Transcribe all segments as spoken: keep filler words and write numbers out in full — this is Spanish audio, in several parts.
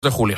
de julio.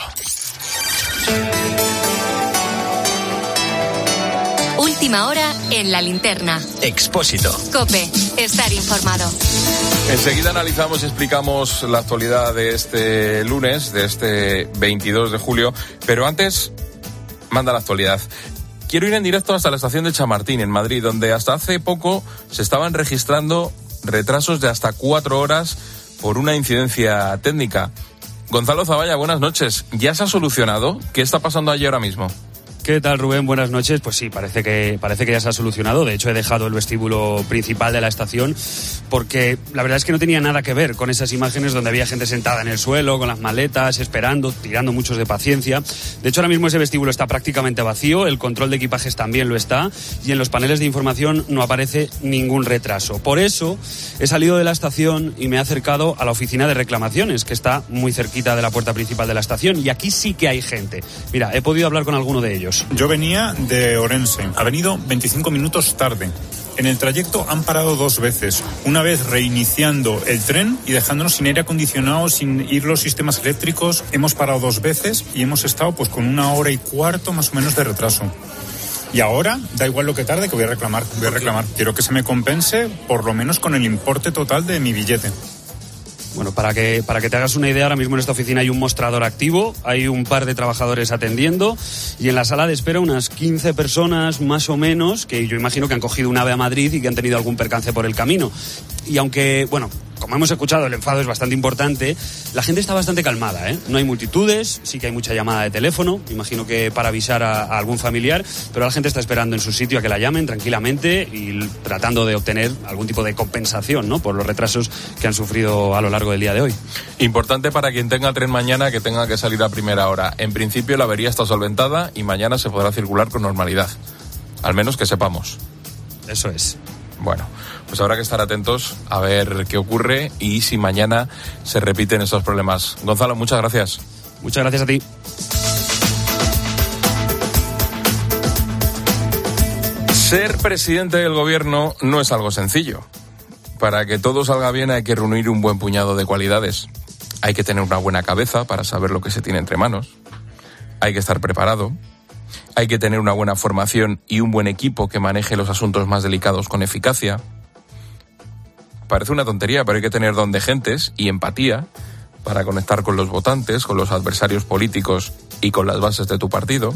Última hora en La Linterna. Expósito. COPE. Estar informado. Enseguida analizamos y explicamos la actualidad de este lunes, de este veintidós de julio, pero antes manda la actualidad. Quiero ir en directo hasta la estación de Chamartín, en Madrid, donde hasta hace poco se estaban registrando retrasos de hasta cuatro horas por una incidencia técnica. Gonzalo Zavalla, buenas noches. ¿Ya se ha solucionado? ¿Qué está pasando allí ahora mismo? ¿Qué tal, Rubén? Buenas noches. Pues sí, parece que parece que ya se ha solucionado. De hecho, he dejado el vestíbulo principal de la estación porque la verdad es que no tenía nada que ver con esas imágenes donde había gente sentada en el suelo, con las maletas, esperando, tirando muchos de paciencia. De hecho, ahora mismo ese vestíbulo está prácticamente vacío, el control de equipajes también lo está y en los paneles de información no aparece ningún retraso. Por eso he salido de la estación y me he acercado a la oficina de reclamaciones, que está muy cerquita de la puerta principal de la estación, y aquí sí que hay gente. Mira, he podido hablar con alguno de ellos. Yo venía de Orense, ha venido veinticinco minutos tarde. En el trayecto han parado dos veces, una vez reiniciando el tren y dejándonos sin aire acondicionado, sin ir los sistemas eléctricos. Hemos parado dos veces y hemos estado pues con una hora y cuarto más o menos de retraso. Y ahora, da igual lo que tarde, que voy a reclamar, voy a reclamar. Quiero que se me compense por lo menos con el importe total de mi billete. Bueno, para que, para que te hagas una idea, ahora mismo en esta oficina hay un mostrador activo, hay un par de trabajadores atendiendo y en la sala de espera unas quince personas más o menos, que yo imagino que han cogido un AVE a Madrid y que han tenido algún percance por el camino. Y aunque, bueno, como hemos escuchado, el enfado es bastante importante, la gente está bastante calmada, ¿eh? No hay multitudes, sí que hay mucha llamada de teléfono, imagino que para avisar a, a algún familiar, pero la gente está esperando en su sitio a que la llamen tranquilamente y tratando de obtener algún tipo de compensación, ¿no?, por los retrasos que han sufrido a lo largo del día de hoy. Importante para quien tenga tren mañana que tenga que salir a primera hora. En principio la avería está solventada y mañana se podrá circular con normalidad. Al menos que sepamos. Eso es. Bueno, pues habrá que estar atentos a ver qué ocurre y si mañana se repiten estos problemas. Gonzalo, muchas gracias. Muchas gracias a ti. Ser presidente del gobierno no es algo sencillo. Para que todo salga bien hay que reunir un buen puñado de cualidades. Hay que tener una buena cabeza para saber lo que se tiene entre manos. Hay que estar preparado. Hay que tener una buena formación y un buen equipo que maneje los asuntos más delicados con eficacia. Parece una tontería, pero hay que tener don de gentes y empatía para conectar con los votantes, con los adversarios políticos y con las bases de tu partido.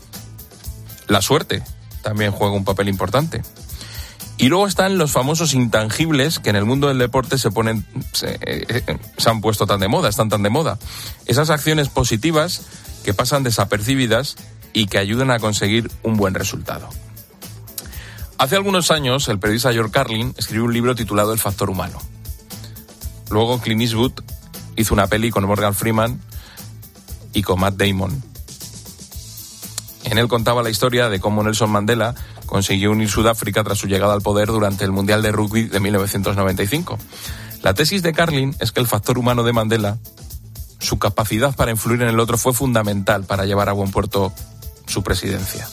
La suerte también juega un papel importante. Y luego están los famosos intangibles que en el mundo del deporte se ponen, se, eh, se han puesto tan de moda, están tan de moda. Esas acciones positivas que pasan desapercibidas y que ayudan a conseguir un buen resultado. Hace algunos años, el periodista George Carlin escribió un libro titulado El factor humano. Luego Clint Eastwood hizo una peli con Morgan Freeman y con Matt Damon. En él contaba la historia de cómo Nelson Mandela consiguió unir Sudáfrica tras su llegada al poder durante el Mundial de Rugby de mil novecientos noventa y cinco. La tesis de Carlin es que el factor humano de Mandela, su capacidad para influir en el otro, fue fundamental para llevar a buen puerto su presidencia.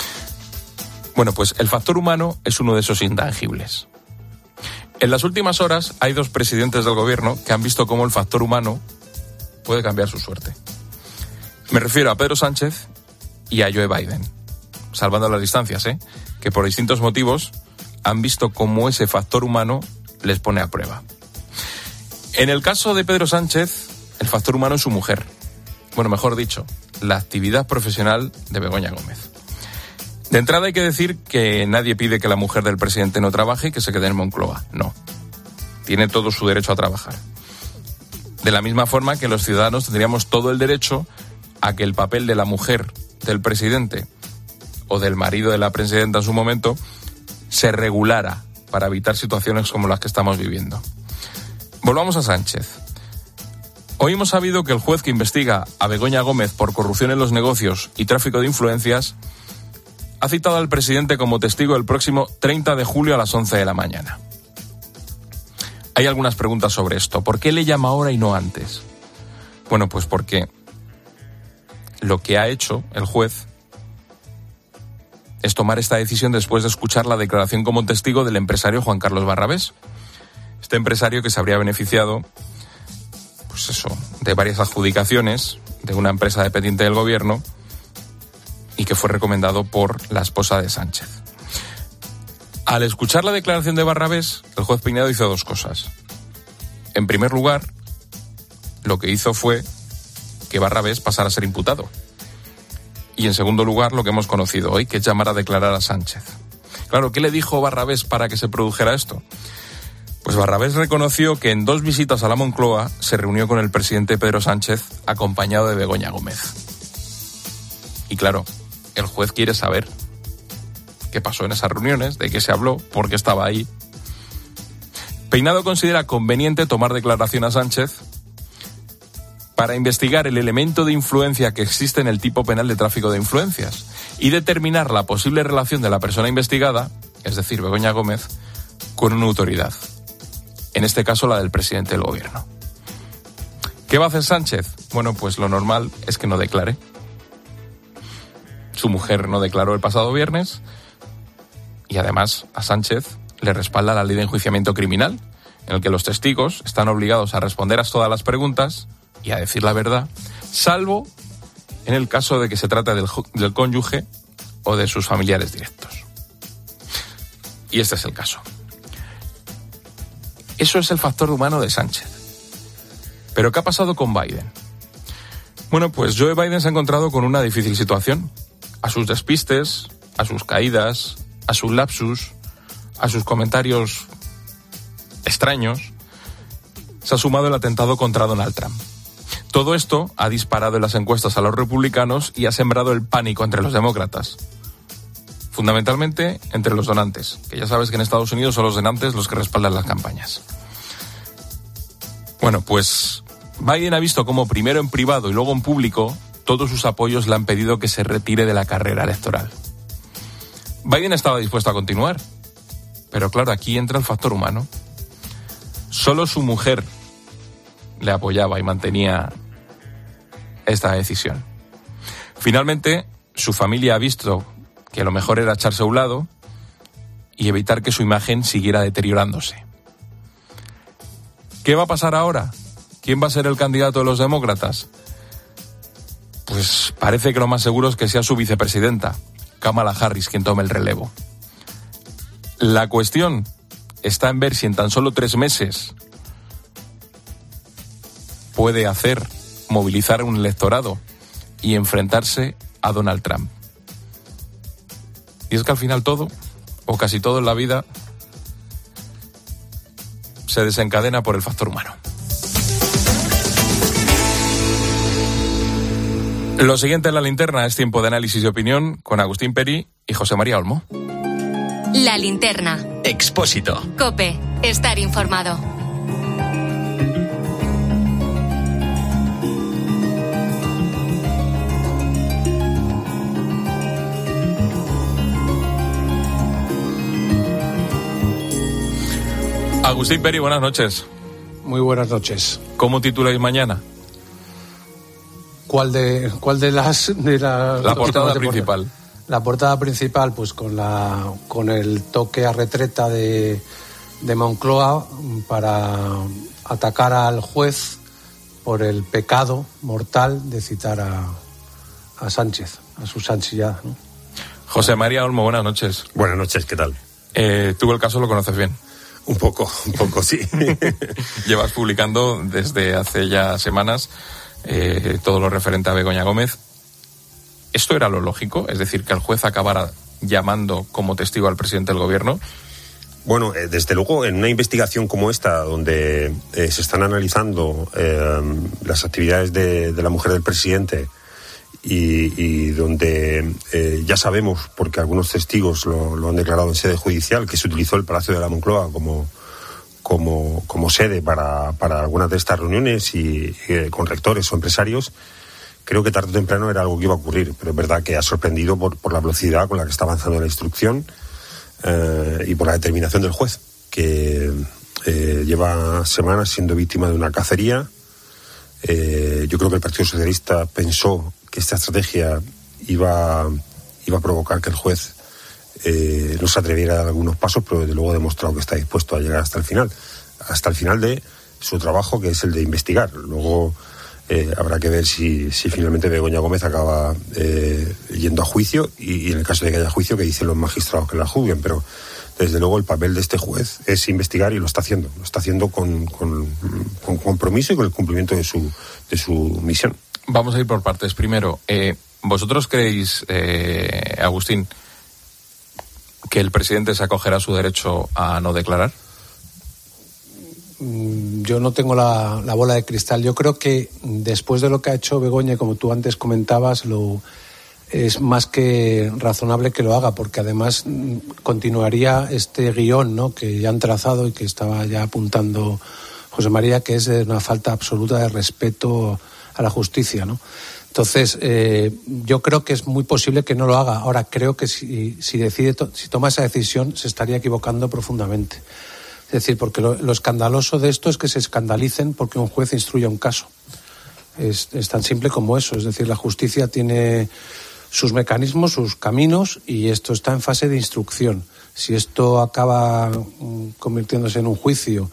Bueno, pues el factor humano es uno de esos intangibles. En las últimas horas hay dos presidentes del gobierno que han visto cómo el factor humano puede cambiar su suerte. Me refiero a Pedro Sánchez y a Joe Biden, salvando las distancias, ¿eh? que por distintos motivos han visto cómo ese factor humano les pone a prueba. En el caso de Pedro Sánchez, el factor humano es su mujer. Bueno, mejor dicho, la actividad profesional de Begoña Gómez. De entrada hay que decir que nadie pide que la mujer del presidente no trabaje y que se quede en Moncloa. No. Tiene todo su derecho a trabajar. De la misma forma que los ciudadanos tendríamos todo el derecho a que el papel de la mujer del presidente o del marido de la presidenta en su momento se regulara para evitar situaciones como las que estamos viviendo. Volvamos a Sánchez. Hoy hemos sabido que el juez que investiga a Begoña Gómez por corrupción en los negocios y tráfico de influencias ha citado al presidente como testigo el próximo treinta de julio a las once de la mañana. Hay algunas preguntas sobre esto. ¿Por qué le llama ahora y no antes? Bueno, pues porque lo que ha hecho el juez es tomar esta decisión después de escuchar la declaración como testigo del empresario Juan Carlos Barrabés. Este empresario que se habría beneficiado, pues eso, de varias adjudicaciones de una empresa dependiente del gobierno y que fue recomendado por la esposa de Sánchez. Al escuchar la declaración de Barrabés, el juez Peinado hizo dos cosas. En primer lugar, lo que hizo fue que Barrabés pasara a ser imputado. Y en segundo lugar, lo que hemos conocido hoy, que es llamar a declarar a Sánchez. Claro, ¿qué le dijo Barrabés para que se produjera esto? Pues Barrabés reconoció que en dos visitas a la Moncloa se reunió con el presidente Pedro Sánchez acompañado de Begoña Gómez. Y claro, el juez quiere saber qué pasó en esas reuniones, de qué se habló, por qué estaba ahí. Peinado considera conveniente tomar declaración a Sánchez para investigar el elemento de influencia que existe en el tipo penal de tráfico de influencias y determinar la posible relación de la persona investigada, es decir, Begoña Gómez, con una autoridad. En este caso, la del presidente del gobierno. ¿Qué va a hacer Sánchez? Bueno, pues lo normal es que no declare. Su mujer no declaró el pasado viernes y además a Sánchez le respalda la ley de enjuiciamiento criminal, en el que los testigos están obligados a responder a todas las preguntas y a decir la verdad, salvo en el caso de que se trate del, del cónyuge o de sus familiares directos. Y este es el caso. Eso es el factor humano de Sánchez. ¿Pero qué ha pasado con Biden? Bueno, pues Joe Biden se ha encontrado con una difícil situación. A sus despistes, a sus caídas, a sus lapsus, a sus comentarios extraños, se ha sumado el atentado contra Donald Trump. Todo esto ha disparado en las encuestas a los republicanos y ha sembrado el pánico entre los demócratas. Fundamentalmente entre los donantes, que ya sabes que en Estados Unidos son los donantes los que respaldan las campañas. Bueno, pues Biden ha visto cómo primero en privado y luego en público todos sus apoyos le han pedido que se retire de la carrera electoral. Biden estaba dispuesto a continuar, pero claro, aquí entra el factor humano. Solo su mujer le apoyaba y mantenía esta decisión. Finalmente, su familia ha visto que lo mejor era echarse a un lado y evitar que su imagen siguiera deteriorándose. ¿Qué va a pasar ahora? ¿Quién va a ser el candidato de los demócratas? Pues parece que lo más seguro es que sea su vicepresidenta, Kamala Harris, quien tome el relevo. La cuestión está en ver si en tan solo tres meses puede hacer movilizar un electorado y enfrentarse a Donald Trump. Y es que al final todo, o casi todo en la vida, se desencadena por el factor humano. Lo siguiente en la linterna es tiempo de análisis y opinión con Agustín Peri y José María Olmo. La linterna. Expósito. COPE. Estar informado. Agustín Peri, buenas noches. Muy buenas noches. ¿Cómo tituláis mañana? ¿Cuál de cuál de las de las la portada principal? La portada principal, pues con la con el toque a retreta de, de Moncloa para atacar al juez por el pecado mortal de citar a, a Sánchez, a su Sánchez, ¿no? José María Olmo, buenas noches. Buenas noches, ¿qué tal? Eh, tú el caso lo conoces bien. Un poco, un poco, sí. Llevas publicando desde hace ya semanas eh, todo lo referente a Begoña Gómez. ¿Esto era lo lógico? Es decir, que el juez acabara llamando como testigo al presidente del gobierno. Bueno, eh, desde luego, en una investigación como esta, donde eh, se están analizando eh, las actividades de, de la mujer del presidente y, y donde eh, ya sabemos, porque algunos testigos lo, lo han declarado en sede judicial, que se utilizó el Palacio de la Moncloa como, como, como sede para, para algunas de estas reuniones y eh, con rectores o empresarios, creo que tarde o temprano era algo que iba a ocurrir, pero es verdad que ha sorprendido por, por la velocidad con la que está avanzando la instrucción eh, y por la determinación del juez, que eh, lleva semanas siendo víctima de una cacería. Eh, yo creo que el Partido Socialista pensó que esta estrategia iba, iba a provocar que el juez eh, no se atreviera a dar algunos pasos, pero desde luego ha demostrado que está dispuesto a llegar hasta el final, hasta el final de su trabajo, que es el de investigar. Luego Eh, habrá que ver si, si finalmente Begoña Gómez acaba eh, yendo a juicio y, y en el caso de que haya juicio, que dicen los magistrados que la juzguen, pero desde luego el papel de este juez es investigar y lo está haciendo, lo está haciendo con, con, con compromiso y con el cumplimiento de su, de su misión. Vamos a ir por partes. Primero, eh, ¿vosotros creéis, eh, Agustín, que el presidente se acogerá a su derecho a no declarar? Yo no tengo la, la bola de cristal. Yo creo que después de lo que ha hecho Begoña, como tú antes comentabas, lo, es más que razonable que lo haga, porque además continuaría este guión, ¿no?, que ya han trazado y que estaba ya apuntando José María, que es de una falta absoluta de respeto a la justicia, ¿no? Entonces, eh, yo creo que es muy posible que no lo haga. Ahora, creo que si, si decide, to- si toma esa decisión, se estaría equivocando profundamente. Es decir, porque lo, lo escandaloso de esto es que se escandalicen porque un juez instruya un caso. Es, es tan simple como eso. Es decir, la justicia tiene sus mecanismos, sus caminos, y esto está en fase de instrucción. Si esto acaba mm, convirtiéndose en un juicio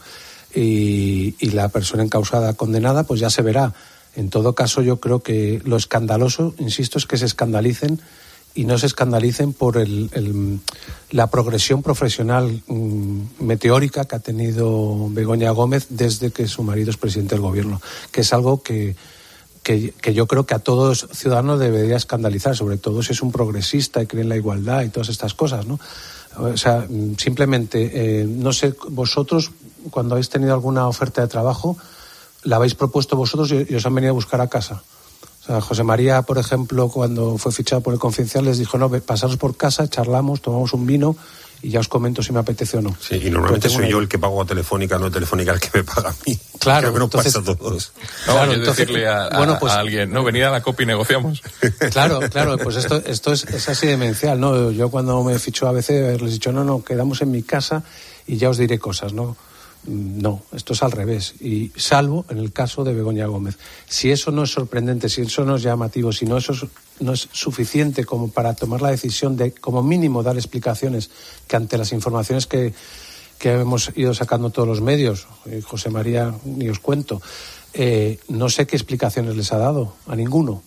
y, y la persona encausada condenada, pues ya se verá. En todo caso, yo creo que lo escandaloso, insisto, es que se escandalicen y no se escandalicen por el, el, la progresión profesional mmm, meteórica que ha tenido Begoña Gómez desde que su marido es presidente del gobierno, que es algo que, que, que yo creo que a todos ciudadanos debería escandalizar, sobre todo si es un progresista y cree en la igualdad y todas estas cosas, ¿no? O sea, simplemente, eh, no sé, vosotros, cuando habéis tenido alguna oferta de trabajo, la habéis propuesto vosotros y, y os han venido a buscar a casa. O sea, José María, por ejemplo, cuando fue fichado por el Confidencial, les dijo, no, pasaros por casa, charlamos, tomamos un vino y ya os comento si me apetece o no. Sí, y normalmente soy una... yo el que pago a Telefónica, no Telefónica el que me paga a mí. Claro, creo que nos entonces... pasa a todos. No, claro, yo entonces, decirle a, a, bueno, pues, a alguien, no, venid a la COP y negociamos. Claro, claro, pues esto, esto es, es así demencial, ¿no? Yo cuando me fichó a B C les he dicho, no, no, quedamos en mi casa y ya os diré cosas, ¿no? No, esto es al revés, y salvo en el caso de Begoña Gómez. Si eso no es sorprendente, si eso no es llamativo, si no eso es, no es suficiente como para tomar la decisión de, como mínimo, dar explicaciones, que ante las informaciones que, que hemos ido sacando todos los medios, eh, José María, ni os cuento, eh, no sé qué explicaciones les ha dado, a ninguno,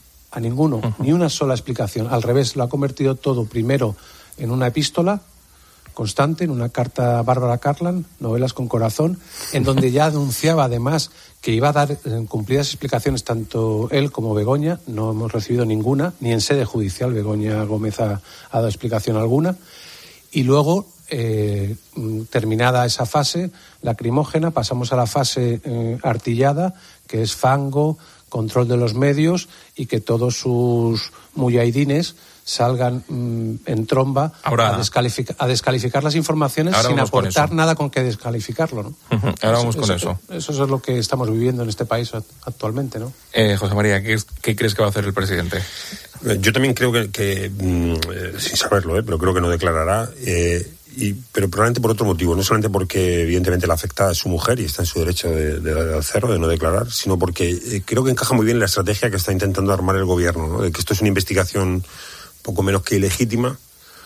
a ninguno, uh-huh. Ni una sola explicación. Al revés, lo ha convertido todo primero en una epístola constante, en una carta a Bárbara Carlan, Novelas con Corazón, en donde ya anunciaba además que iba a dar cumplidas explicaciones tanto él como Begoña. No hemos recibido ninguna, ni en sede judicial Begoña Gómez ha, ha dado explicación alguna. Y luego, eh, terminada esa fase lacrimógena, pasamos a la fase eh, artillada, que es fango, control de los medios y que todos sus muyahidines salgan mmm, en tromba ahora, a, descalific- a descalificar las informaciones sin aportar nada con que descalificarlo, ¿no? Uh-huh. Ahora eso, vamos con eso, eso. Eso es lo que estamos viviendo en este país actualmente, ¿no? Eh, José María, ¿qué, ¿qué crees que va a hacer el presidente? Yo también creo que, que mmm, eh, sin saberlo, eh, pero creo que no declarará, eh, y, pero probablemente por otro motivo, no solamente porque evidentemente la afecta a su mujer y está en su derecho de, de, de hacerlo, de no declarar, sino porque eh, creo que encaja muy bien la estrategia que está intentando armar el gobierno, ¿no? De que esto es una investigación poco menos que ilegítima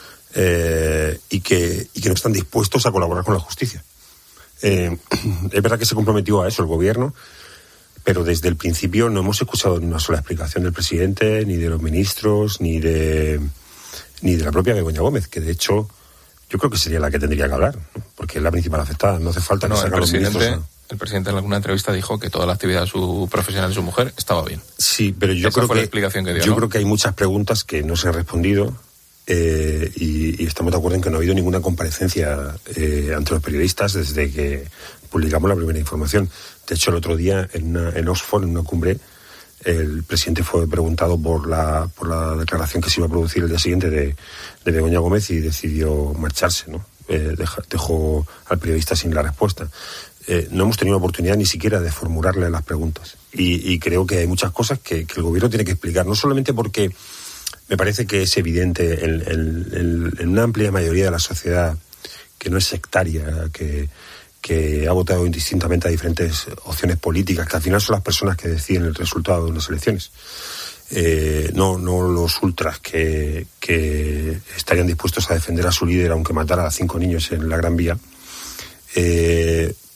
eh, y, que, y que no están dispuestos a colaborar con la justicia. Eh, es verdad que se comprometió a eso el gobierno, pero desde el principio no hemos escuchado ni una sola explicación del presidente, ni de los ministros, ni de, ni de la propia Begoña Gómez, que de hecho yo creo que sería la que tendría que hablar, ¿no? Porque es la principal afectada, no hace falta que no, salgan los ministros. ¿No? El presidente en alguna entrevista dijo que toda la actividad de su profesional de su mujer estaba bien. Sí, pero yo Esa creo fue que la explicación que dio, yo ¿no? creo que hay muchas preguntas que no se han respondido eh, y, y estamos de acuerdo en que no ha habido ninguna comparecencia eh, ante los periodistas desde que publicamos la primera información. De hecho, el otro día en, una, en Oxford, en una cumbre, el presidente fue preguntado por la por la declaración que se iba a producir el día siguiente de, de Begoña Gómez y decidió marcharse, ¿no? Eh, deja, dejó al periodista sin la respuesta. Eh, no hemos tenido oportunidad ni siquiera de formularle las preguntas. Y, y creo que hay muchas cosas que, que el gobierno tiene que explicar, no solamente porque me parece que es evidente en, en, en una amplia mayoría de la sociedad que no es sectaria, que, que ha votado indistintamente a diferentes opciones políticas, que al final son las personas que deciden el resultado de unas elecciones. Eh, no, no los ultras que, que estarían dispuestos a defender a su líder aunque matara a cinco niños en la Gran Vía. Eh,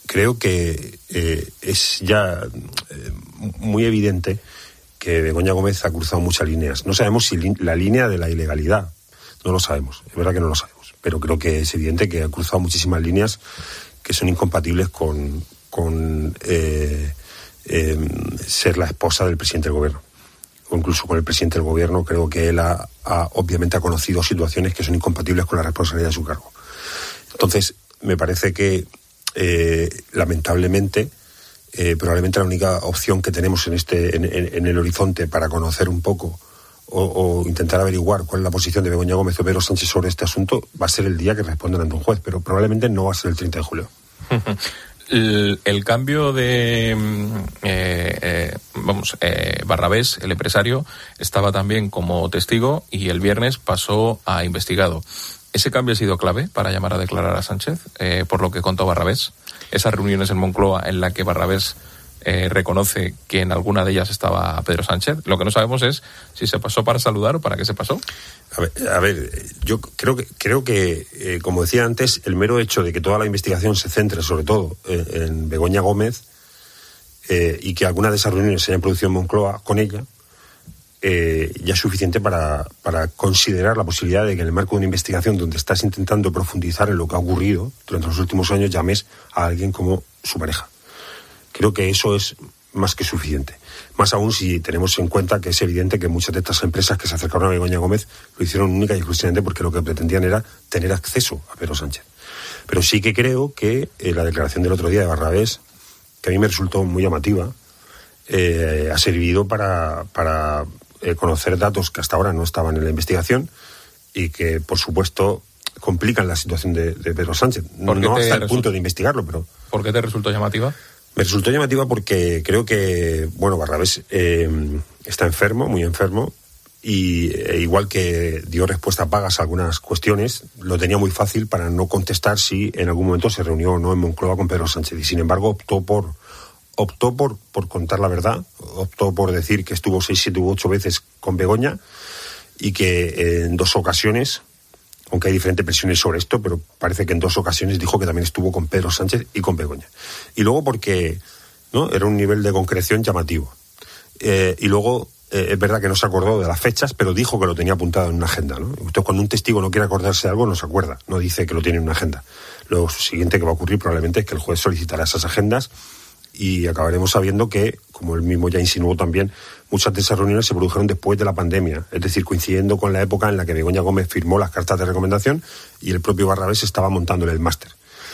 creo que eh, es ya eh, muy evidente que Begoña Gómez ha cruzado muchas líneas. No sabemos si li- la línea de la ilegalidad, no lo sabemos, es verdad que no lo sabemos, pero creo que es evidente que ha cruzado muchísimas líneas que son incompatibles con, con eh, eh, ser la esposa del presidente del gobierno. O incluso con el presidente del gobierno, creo que él ha, ha obviamente ha conocido situaciones que son incompatibles con la responsabilidad de su cargo. Entonces, me parece que eh, lamentablemente eh, probablemente la única opción que tenemos en este en, en, en el horizonte para conocer un poco o, o intentar averiguar cuál es la posición de Begoña Gómez o Pedro Sánchez sobre este asunto va a ser el día que respondan ante un juez, pero probablemente no va a ser el treinta de julio. El, el cambio de eh, eh, vamos eh, Barrabés, el empresario, estaba también como testigo y el viernes pasó a investigado. ¿Ese cambio ha sido clave para llamar a declarar a Sánchez, eh, por lo que contó Barrabés? Esas reuniones en Moncloa en la que Barrabés eh, reconoce que en alguna de ellas estaba Pedro Sánchez. Lo que no sabemos es si se pasó para saludar o para qué se pasó. A ver, a ver yo creo que, creo que eh, como decía antes, el mero hecho de que toda la investigación se centre sobre todo en, en Begoña Gómez eh, y que algunas de esas reuniones se hayan producido en Moncloa con ella, Eh, ya es suficiente para, para considerar la posibilidad de que en el marco de una investigación donde estás intentando profundizar en lo que ha ocurrido durante los últimos años llames a alguien como su pareja. Creo que eso es más que suficiente. Más aún si tenemos en cuenta que es evidente que muchas de estas empresas que se acercaron a Begoña Gómez lo hicieron única y exclusivamente porque lo que pretendían era tener acceso a Pedro Sánchez. Pero sí que creo que eh, la declaración del otro día de Barrabés, que a mí me resultó muy llamativa, eh, ha servido para... para Eh, conocer datos que hasta ahora no estaban en la investigación y que, por supuesto, complican la situación de, de Pedro Sánchez. No hasta el punto de investigarlo, pero... ¿Por qué te resultó llamativa? Me resultó llamativa porque creo que, bueno, Barrabés eh, está enfermo, muy enfermo, y eh, igual que dio respuesta pagas a algunas cuestiones, lo tenía muy fácil para no contestar si en algún momento se reunió o no en Moncloa con Pedro Sánchez. Y, sin embargo, optó por... optó por, por contar la verdad, optó por decir que estuvo seis, siete u ocho veces con Begoña y que en dos ocasiones, aunque hay diferentes versiones sobre esto, pero parece que en dos ocasiones dijo que también estuvo con Pedro Sánchez y con Begoña. Y luego porque, ¿no?, era un nivel de concreción llamativo. Eh, y luego, eh, es verdad que no se acordó de las fechas, pero dijo que lo tenía apuntado en una agenda, ¿no? Usted, cuando un testigo no quiere acordarse de algo, no se acuerda, no dice que lo tiene en una agenda. Lo siguiente que va a ocurrir probablemente es que el juez solicitará esas agendas y acabaremos sabiendo que, como él mismo ya insinuó también, muchas de esas reuniones se produjeron después de la pandemia, es decir, coincidiendo con la época en la que Begoña Gómez firmó las cartas de recomendación y el propio Barrabés estaba montándole el máster.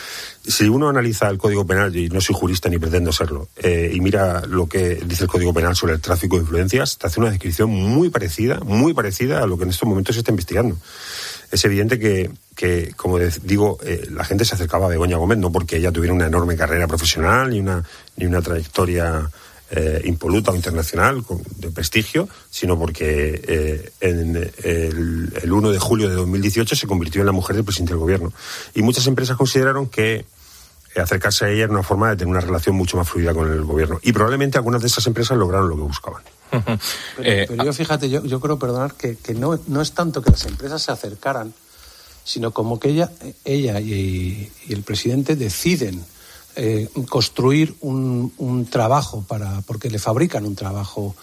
Si uno analiza el Código Penal, y no soy jurista ni pretendo serlo, eh, y mira lo que dice el Código Penal sobre el tráfico de influencias, te hace una descripción muy parecida, muy parecida a lo que en estos momentos se está investigando. Es evidente que, que como digo, eh, la gente se acercaba a Begoña Gómez no porque ella tuviera una enorme carrera profesional ni una, ni una trayectoria eh, impoluta o internacional con, de prestigio, sino porque eh, en el, el uno de julio de dos mil dieciocho se convirtió en la mujer del presidente del gobierno. Y muchas empresas consideraron que eh, acercarse a ella era una forma de tener una relación mucho más fluida con el gobierno. Y probablemente algunas de esas empresas lograron lo que buscaban. Pero, eh, pero yo, fíjate, yo, yo creo, perdonar, que, que no, no es tanto que las empresas se acercaran, sino como que ella, ella y, y el presidente deciden eh, construir un, un trabajo para, porque le fabrican un trabajo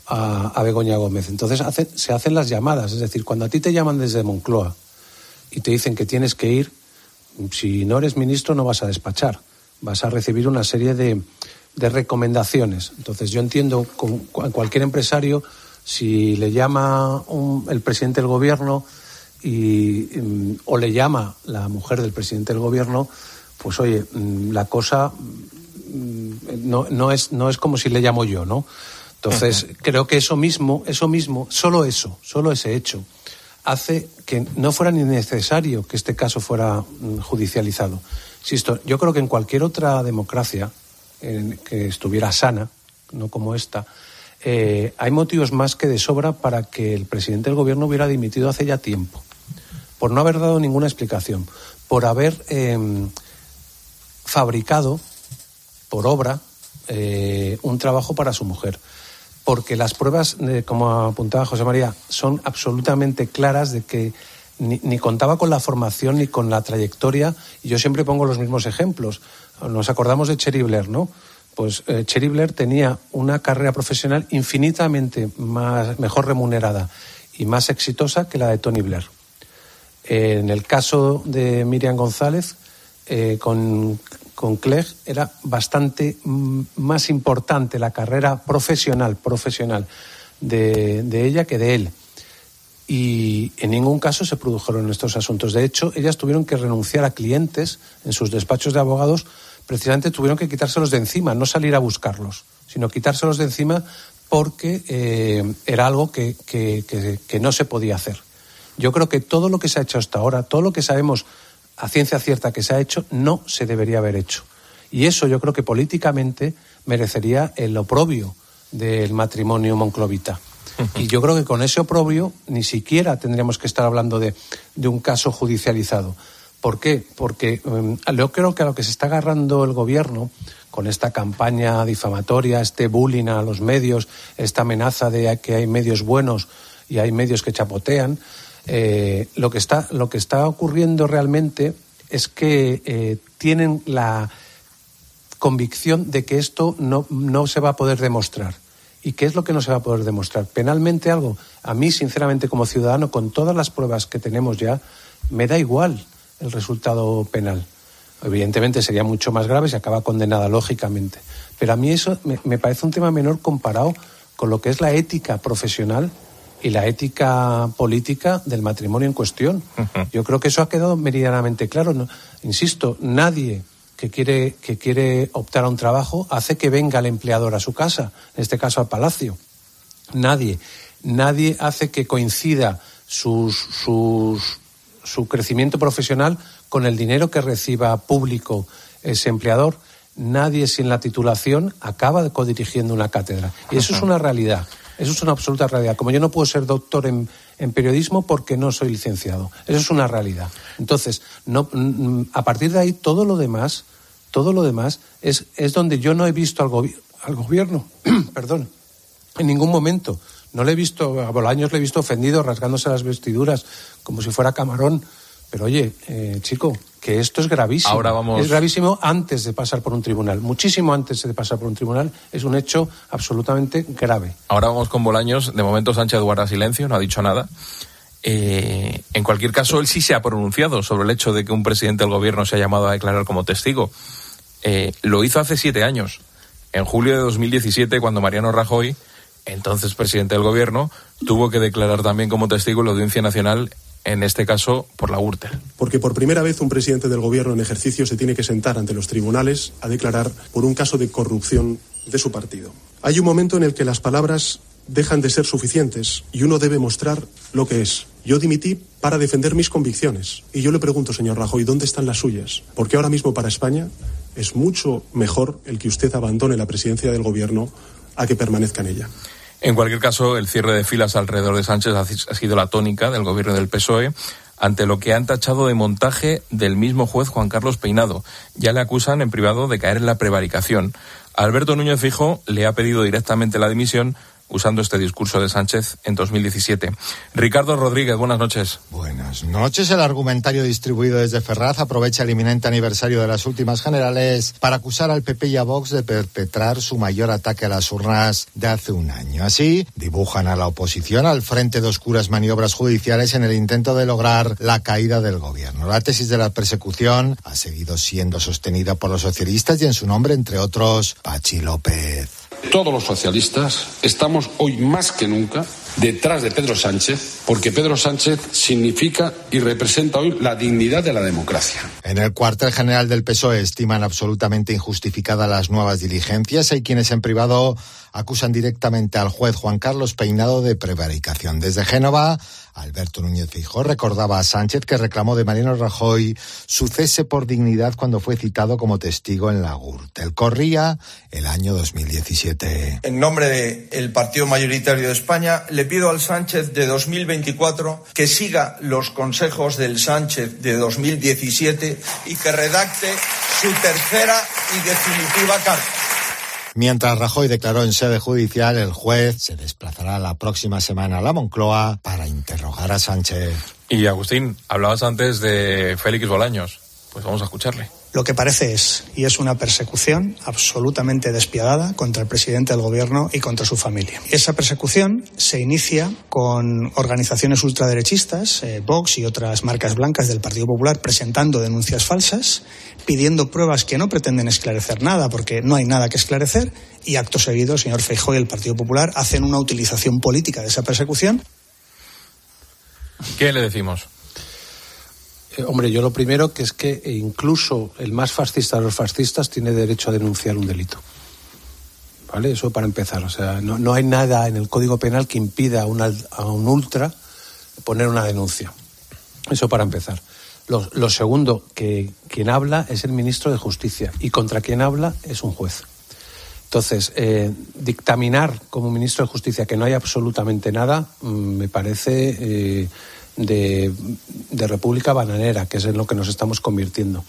a, a Begoña Gómez. Entonces hace, se hacen las llamadas, es decir, cuando a ti te llaman desde Moncloa y te dicen que tienes que ir, si no eres ministro no vas a despachar, vas a recibir una serie de, de recomendaciones. Entonces yo entiendo con cualquier empresario, si le llama un, el presidente del gobierno y, o le llama la mujer del presidente del gobierno, pues oye, la cosa no, no, es, no es como si le llamo yo, ¿no? Entonces uh-huh. creo que eso mismo, eso mismo, solo eso, solo ese hecho, hace que no fuera ni necesario que este caso fuera judicializado. Insisto, yo creo que en cualquier otra democracia en, que estuviera sana, no como esta, eh, hay motivos más que de sobra para que el presidente del gobierno hubiera dimitido hace ya tiempo, por no haber dado ninguna explicación, por haber eh, fabricado por obra eh, un trabajo para su mujer. Porque las pruebas, eh, como apuntaba José María, son absolutamente claras de que ni, ni contaba con la formación ni con la trayectoria, y yo siempre pongo los mismos ejemplos. Nos acordamos de Chery Blair, ¿no? Pues eh, Chery Blair tenía una carrera profesional infinitamente más, mejor remunerada y más exitosa que la de Tony Blair. Eh, en el caso de Míriam González, eh, con, con Clegg, era bastante m- más importante la carrera profesional, profesional de, de ella que de él. Y en ningún caso se produjeron estos asuntos. De hecho, ellas tuvieron que renunciar a clientes en sus despachos de abogados. Precisamente tuvieron que quitárselos de encima, no salir a buscarlos, sino quitárselos de encima porque eh, era algo que, que, que, que no se podía hacer. Yo creo que todo lo que se ha hecho hasta ahora, todo lo que sabemos a ciencia cierta que se ha hecho, no se debería haber hecho. Y eso yo creo que políticamente merecería el oprobio del matrimonio monclovita. Y yo creo que con ese oprobio ni siquiera tendríamos que estar hablando de, de un caso judicializado. ¿Por qué? Porque um, yo creo que a lo que se está agarrando el gobierno con esta campaña difamatoria, este bullying a los medios, esta amenaza de que hay medios buenos y hay medios que chapotean, eh, lo que está, lo que está ocurriendo realmente es que eh, tienen la convicción de que esto no, no se va a poder demostrar. ¿Y qué es lo que no se va a poder demostrar? Penalmente algo. A mí, sinceramente, como ciudadano, con todas las pruebas que tenemos ya, me da igual el resultado penal. Evidentemente sería mucho más grave si acaba condenada, lógicamente. Pero a mí eso me, me parece un tema menor comparado con lo que es la ética profesional y la ética política del matrimonio en cuestión. Uh-huh. Yo creo que eso ha quedado meridianamente claro. No, insisto, nadie que quiere, que quiere optar a un trabajo hace que venga el empleador a su casa, en este caso al palacio. Nadie. Nadie hace que coincida sus, sus, su crecimiento profesional con el dinero que reciba público ese empleador. Nadie sin la titulación acaba codirigiendo una cátedra. Y eso es una realidad. Eso es una absoluta realidad. Como yo no puedo ser doctor en, en periodismo porque no soy licenciado. Eso es una realidad. Entonces, no, a partir de ahí, todo lo demás, todo lo demás es, es donde yo no he visto al, gobi- al gobierno, perdón, en ningún momento. No le he visto, a Bolaños le he visto ofendido, rasgándose las vestiduras, como si fuera Camarón. Pero oye, eh, chico, que esto es gravísimo. Ahora vamos... Es gravísimo antes de pasar por un tribunal. Muchísimo antes de pasar por un tribunal. Es un hecho absolutamente grave. Ahora vamos con Bolaños. De momento Sánchez guarda silencio, no ha dicho nada. Eh, en cualquier caso, él sí se ha pronunciado sobre el hecho de que un presidente del gobierno se ha llamado a declarar como testigo. Eh, lo hizo hace siete años. En julio de dos mil diecisiete, cuando Mariano Rajoy, entonces presidente del gobierno, tuvo que declarar también como testigo en la Audiencia Nacional, en este caso por la Gürtel. Porque por primera vez un presidente del gobierno en ejercicio se tiene que sentar ante los tribunales a declarar por un caso de corrupción de su partido. Hay un momento en el que las palabras dejan de ser suficientes y uno debe mostrar lo que es. Yo dimití para defender mis convicciones. Y yo le pregunto, señor Rajoy, ¿dónde están las suyas? Porque ahora mismo para España es mucho mejor el que usted abandone la presidencia del gobierno a que permanezca en ella. En cualquier caso, el cierre de filas alrededor de Sánchez ha sido la tónica del gobierno del P S O E, ante lo que han tachado de montaje del mismo juez Juan Carlos Peinado. Ya le acusan en privado de caer en la prevaricación. Alberto Núñez Feijóo le ha pedido directamente la dimisión, usando este discurso de Sánchez en dos mil diecisiete. Ricardo Rodríguez, buenas noches. Buenas noches. El argumentario distribuido desde Ferraz aprovecha el inminente aniversario de las últimas generales para acusar al P P y a Vox de perpetrar su mayor ataque a las urnas de hace un año. Así, dibujan a la oposición al frente de oscuras maniobras judiciales en el intento de lograr la caída del gobierno. La tesis de la persecución ha seguido siendo sostenida por los socialistas y en su nombre, entre otros, Pachi López. Todos los socialistas estamos hoy más que nunca detrás de Pedro Sánchez, porque Pedro Sánchez significa y representa hoy la dignidad de la democracia. En el cuartel general del P S O E estiman absolutamente injustificadas las nuevas diligencias. Hay quienes en privado acusan directamente al juez Juan Carlos Peinado de prevaricación. Desde Génova, Alberto Núñez Feijóo recordaba a Sánchez que reclamó de Mariano Rajoy su cese por dignidad cuando fue citado como testigo en la Gürtel. Corría el año dos mil diecisiete. En nombre del partido mayoritario de España, le pido al Sánchez de dos mil veinticuatro que siga los consejos del Sánchez de dos mil diecisiete y que redacte su tercera y definitiva carta. Mientras Rajoy declaró en sede judicial, el juez se desplazará la próxima semana a la Moncloa para interrogar a Sánchez. Y Agustín, hablabas antes de Félix Bolaños, pues vamos a escucharle. Lo que parece es, y es una persecución absolutamente despiadada contra el presidente del gobierno y contra su familia. Esa persecución se inicia con organizaciones ultraderechistas, eh, Vox y otras marcas blancas del Partido Popular, presentando denuncias falsas, pidiendo pruebas que no pretenden esclarecer nada, porque no hay nada que esclarecer, y acto seguido el señor Feijóo y el Partido Popular hacen una utilización política de esa persecución. ¿Qué le decimos? Eh, hombre, yo lo primero que es que incluso el más fascista de los fascistas tiene derecho a denunciar un delito. ¿Vale? Eso para empezar. O sea, no, no hay nada en el Código Penal que impida a un, a un ultra poner una denuncia. Eso para empezar. Lo, lo segundo, que quien habla es el ministro de Justicia y contra quien habla es un juez. Entonces, eh, dictaminar como ministro de Justicia que no hay absolutamente nada, mmm, me parece eh, de, de república bananera, que es en lo que nos estamos convirtiendo.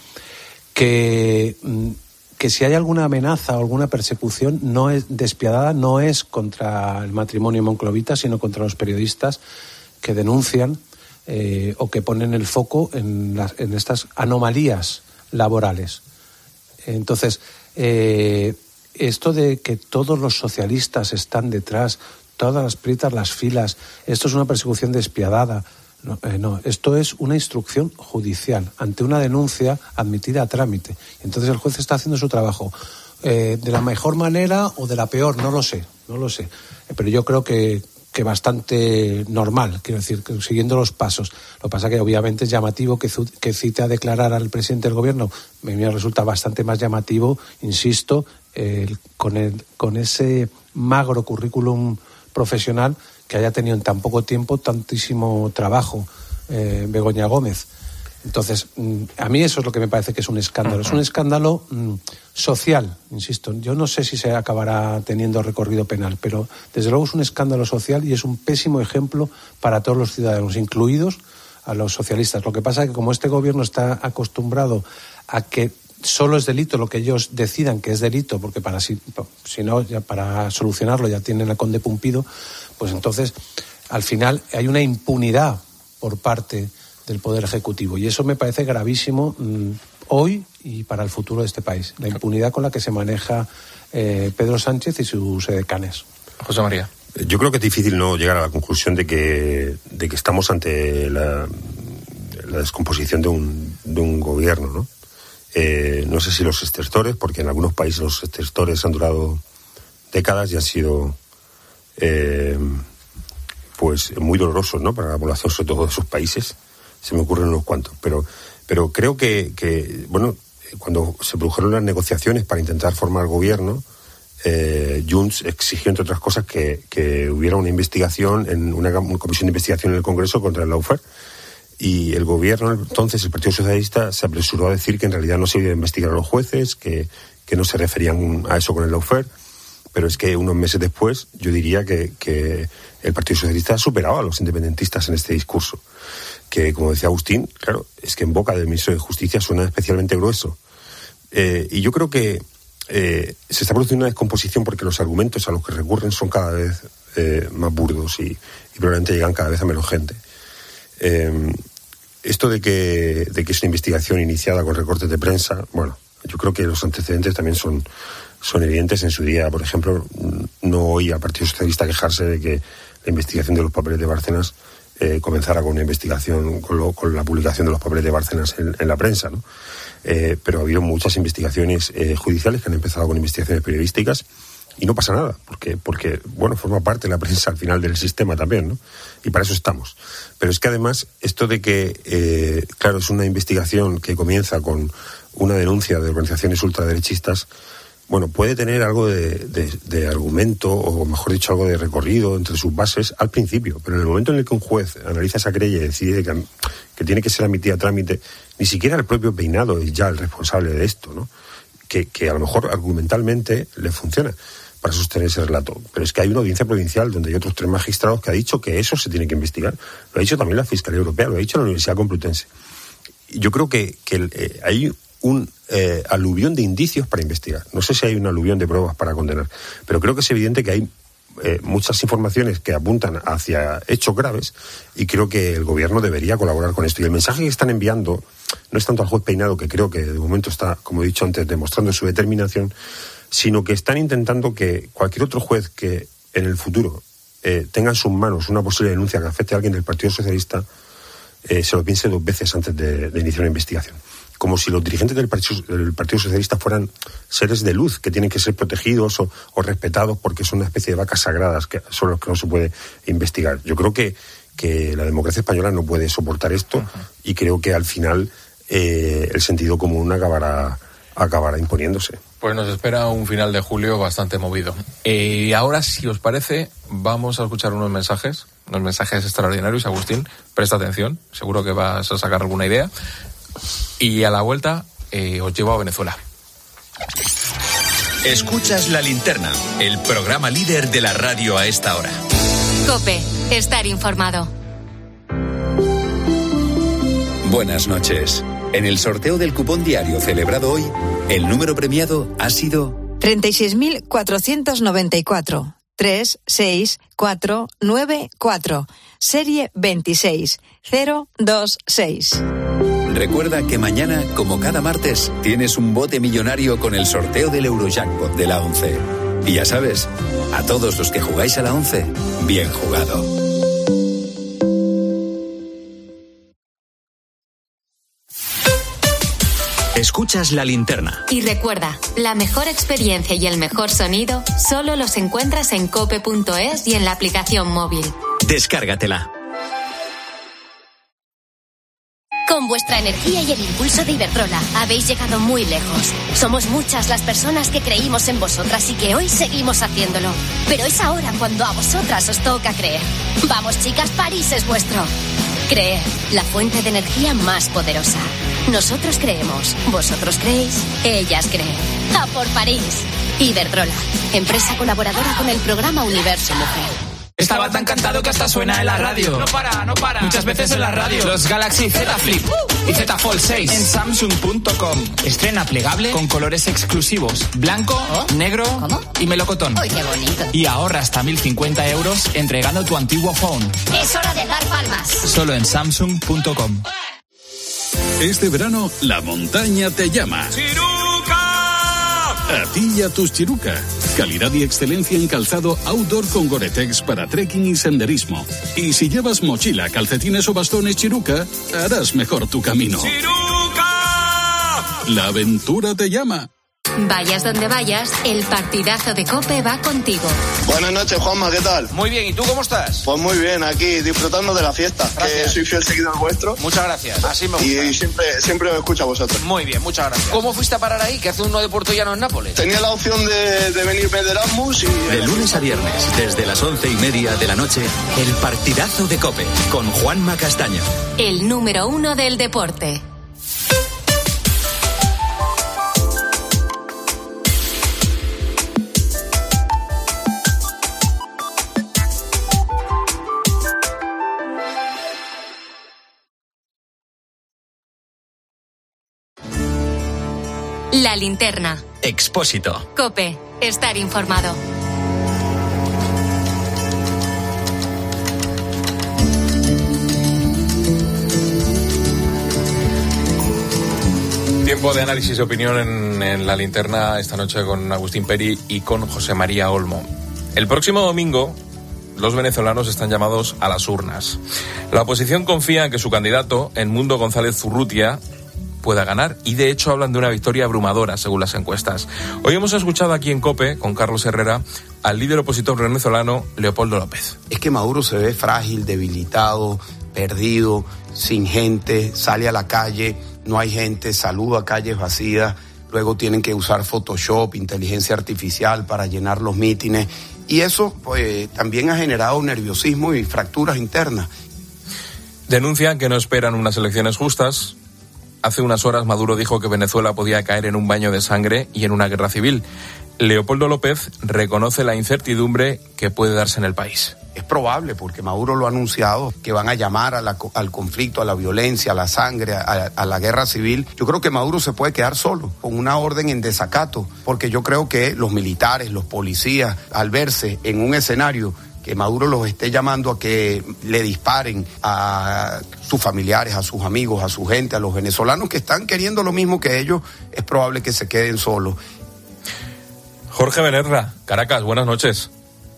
Que, mmm, que si hay alguna amenaza o alguna persecución no es despiadada, no es contra el matrimonio monclovita, sino contra los periodistas que denuncian eh, o que ponen el foco en, las, en estas anomalías laborales. Entonces, eh, esto de que todos los socialistas están detrás, todas las prietas, las filas, esto es una persecución despiadada. No, eh, no, esto es una instrucción judicial ante una denuncia admitida a trámite. Entonces el juez está haciendo su trabajo eh, de la mejor manera o de la peor, no lo sé, no lo sé. Eh, pero yo creo que, que bastante normal, quiero decir, que siguiendo los pasos. Lo que pasa que obviamente es llamativo que, que cite a declarar al presidente del gobierno. A mí me resulta bastante más llamativo, insisto, eh, con, el, con ese magro currículum profesional que haya tenido en tan poco tiempo tantísimo trabajo eh, Begoña Gómez. Entonces, mm, a mí eso es lo que me parece que es un escándalo. Es un escándalo mm, social, insisto. Yo no sé si se acabará teniendo recorrido penal, pero desde luego es un escándalo social y es un pésimo ejemplo para todos los ciudadanos, incluidos a los socialistas. Lo que pasa es que como este gobierno está acostumbrado a que solo es delito lo que ellos decidan que es delito, porque para si, si no, ya para solucionarlo ya tienen a Conde Pumpido, pues entonces al final hay una impunidad por parte del Poder Ejecutivo y eso me parece gravísimo mmm, hoy y para el futuro de este país, la impunidad con la que se maneja eh, Pedro Sánchez y sus edecanes. José María. Yo creo que es difícil no llegar a la conclusión de que, de que estamos ante la, la descomposición de un, de un gobierno, ¿no? Eh, no sé si los estertores, porque en algunos países los estertores han durado décadas y han sido eh, pues muy dolorosos, ¿no? Para la población, sobre todo de esos países. Se me ocurren unos cuantos, pero pero creo que, que bueno, cuando se produjeron las negociaciones para intentar formar gobierno, eh, Junts exigió, entre otras cosas, que, que hubiera una investigación, en una, una comisión de investigación en el Congreso contra el lawfare. Y el gobierno, entonces, el Partido Socialista, se apresuró a decir que en realidad no se iba a investigar a los jueces, que, que no se referían a eso con el lawfare. Pero es que unos meses después, yo diría que, que el Partido Socialista ha superado a los independentistas en este discurso. Que, como decía Agustín, claro, es que en boca del ministro de Justicia suena especialmente grueso. Eh, y yo creo que eh, se está produciendo una descomposición porque los argumentos a los que recurren son cada vez eh, más burdos y, y probablemente llegan cada vez a menos gente. Eh, esto de que, de que es una investigación iniciada con recortes de prensa, bueno, yo creo que los antecedentes también son, son evidentes. En su día, por ejemplo, no oí al Partido Socialista quejarse de que la investigación de los papeles de Bárcenas eh, comenzara con una investigación, con, lo, con la publicación de los papeles de Bárcenas en, en la prensa, ¿no? Eh, pero ha habido muchas investigaciones eh, judiciales que han empezado con investigaciones periodísticas y no pasa nada, porque, porque, bueno, forma parte de la prensa al final del sistema también, ¿no? Y para eso estamos. Pero es que además, esto de que, eh, claro, es una investigación que comienza con una denuncia de organizaciones ultraderechistas, bueno, puede tener algo de, de, de argumento, o mejor dicho, algo de recorrido entre sus bases al principio, pero en el momento en el que un juez analiza esa querella y decide que, que tiene que ser admitida a trámite, ni siquiera el propio Peinado es ya el responsable de esto, ¿no? Que, que a lo mejor argumentalmente le funciona para sostener ese relato. Pero es que hay una audiencia provincial donde hay otros tres magistrados que ha dicho que eso se tiene que investigar. Lo ha dicho también la Fiscalía Europea, lo ha dicho la Universidad Complutense. Y yo creo que, que eh, hay un eh, aluvión de indicios para investigar. No sé si hay un aluvión de pruebas para condenar, pero creo que es evidente que hay eh, muchas informaciones que apuntan hacia hechos graves, y creo que el gobierno debería colaborar con esto. Y el mensaje que están enviando no es tanto al juez Peinado, que creo que de momento está, como he dicho antes, demostrando su determinación, sino que están intentando que cualquier otro juez que en el futuro eh, tenga en sus manos una posible denuncia que afecte a alguien del Partido Socialista, eh, se lo piense dos veces antes de, de iniciar una investigación. Como si los dirigentes del Partido, del Partido Socialista fueran seres de luz que tienen que ser protegidos o, o respetados porque son una especie de vacas sagradas que son los que no se puede investigar. Yo creo que, que la democracia española no puede soportar esto, uh-huh. y creo que al final eh, el sentido común acabará, acabará imponiéndose. Pues nos espera un final de julio bastante movido. Y eh, ahora, si os parece, vamos a escuchar unos mensajes, unos mensajes extraordinarios. Agustín, presta atención, seguro que vas a sacar alguna idea. Y a la vuelta eh, os llevo a Venezuela. Escuchas La Linterna, el programa líder de la radio a esta hora. COPE, estar informado. Buenas noches. En el sorteo del cupón diario celebrado hoy, el número premiado ha sido treinta y seis mil cuatrocientos noventa y cuatro. tres seis cuatro nueve cuatro. Serie veintiséis cero dos seis. Recuerda que mañana, como cada martes, tienes un bote millonario con el sorteo del Eurojackpot de la ONCE. Y ya sabes, a todos los que jugáis a la ONCE, bien jugado. Escuchas La Linterna. Y recuerda, la mejor experiencia y el mejor sonido solo los encuentras en cope punto es y en la aplicación móvil. Descárgatela. Con vuestra energía y el impulso de Iberdrola habéis llegado muy lejos. Somos muchas las personas que creímos en vosotras y que hoy seguimos haciéndolo. Pero es ahora cuando a vosotras os toca creer. Vamos, chicas, París es vuestro. Creer, la fuente de energía más poderosa. Nosotros creemos, vosotros creéis, ellas creen. ¡A por París! Iberdrola, empresa colaboradora con el programa Universo Mujer. Estaba tan cantado que hasta suena en la radio. No para, no para. Muchas veces en la radio. Los Galaxy Z Flip y Z Fold seis en Samsung punto com. Estrena plegable con colores exclusivos. Blanco, ¿Oh? negro ¿Cómo? y melocotón. ¡Uy, qué bonito! Y ahorra hasta mil cincuenta euros entregando tu antiguo phone. Es hora de dar palmas. Solo en Samsung punto com. Este verano, la montaña te llama. ¡Chiruca! A ti y a tus Chiruca. Calidad y excelencia en calzado outdoor con Gore-Tex para trekking y senderismo. Y si llevas mochila, calcetines o bastones Chiruca, harás mejor tu camino. ¡Chiruca! La aventura te llama. Vayas donde vayas, el partidazo de COPE va contigo. Buenas noches, Juanma, ¿qué tal? Muy bien, ¿y tú cómo estás? Pues muy bien, aquí disfrutando de la fiesta. Gracias. Que soy fiel seguidor vuestro. Muchas gracias, así me gusta. Y siempre, siempre os escucho a vosotros. Muy bien, muchas gracias. ¿Cómo fuiste a parar ahí? ¿Que hace uno de Puerto Llano en Nápoles? Tenía la opción de, de venirme de Erasmus y... De lunes a viernes, desde las once y media de la noche, el partidazo de COPE, con Juanma Castaño. El número uno del deporte. La Linterna. Expósito. COPE. Estar informado. Tiempo de análisis y opinión en, en La Linterna esta noche con Agustín Peri y con José María Olmo. El próximo domingo, los venezolanos están llamados a las urnas. La oposición confía en que su candidato, Edmundo González Zurrutia, pueda ganar, y de hecho hablan de una victoria abrumadora según las encuestas. Hoy hemos escuchado aquí en COPE, con Carlos Herrera, al líder opositor venezolano Leopoldo López. Es que Maduro se ve frágil, debilitado, perdido, sin gente, sale a la calle, no hay gente, saluda a calles vacías, luego tienen que usar Photoshop, inteligencia artificial para llenar los mítines, y eso pues también ha generado nerviosismo y fracturas internas. Denuncian que no esperan unas elecciones justas. Hace unas horas Maduro dijo que Venezuela podía caer en un baño de sangre y en una guerra civil. Leopoldo López reconoce la incertidumbre que puede darse en el país. Es probable, porque Maduro lo ha anunciado, que van a llamar a la, al conflicto, a la violencia, a la sangre, a, a la guerra civil. Yo creo que Maduro se puede quedar solo, con una orden en desacato, porque yo creo que los militares, los policías, al verse en un escenario que Maduro los esté llamando a que le disparen a sus familiares, a sus amigos, a su gente, a los venezolanos que están queriendo lo mismo que ellos, es probable que se queden solos. Jorge Benerra, Caracas, buenas noches.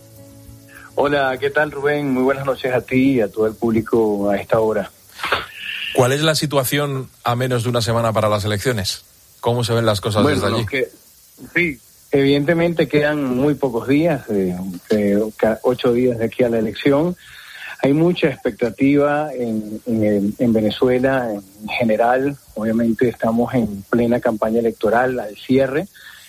Hola, ¿qué tal, Rubén? Muy buenas noches a ti y a todo el público a esta hora. ¿Cuál es la situación a menos de una semana para las elecciones? ¿Cómo se ven las cosas bueno, desde allí? Que, sí, evidentemente quedan muy pocos días, eh, eh, ocho días de aquí a la elección. Hay mucha expectativa en, en, en Venezuela en general. Obviamente estamos en plena campaña electoral al cierre.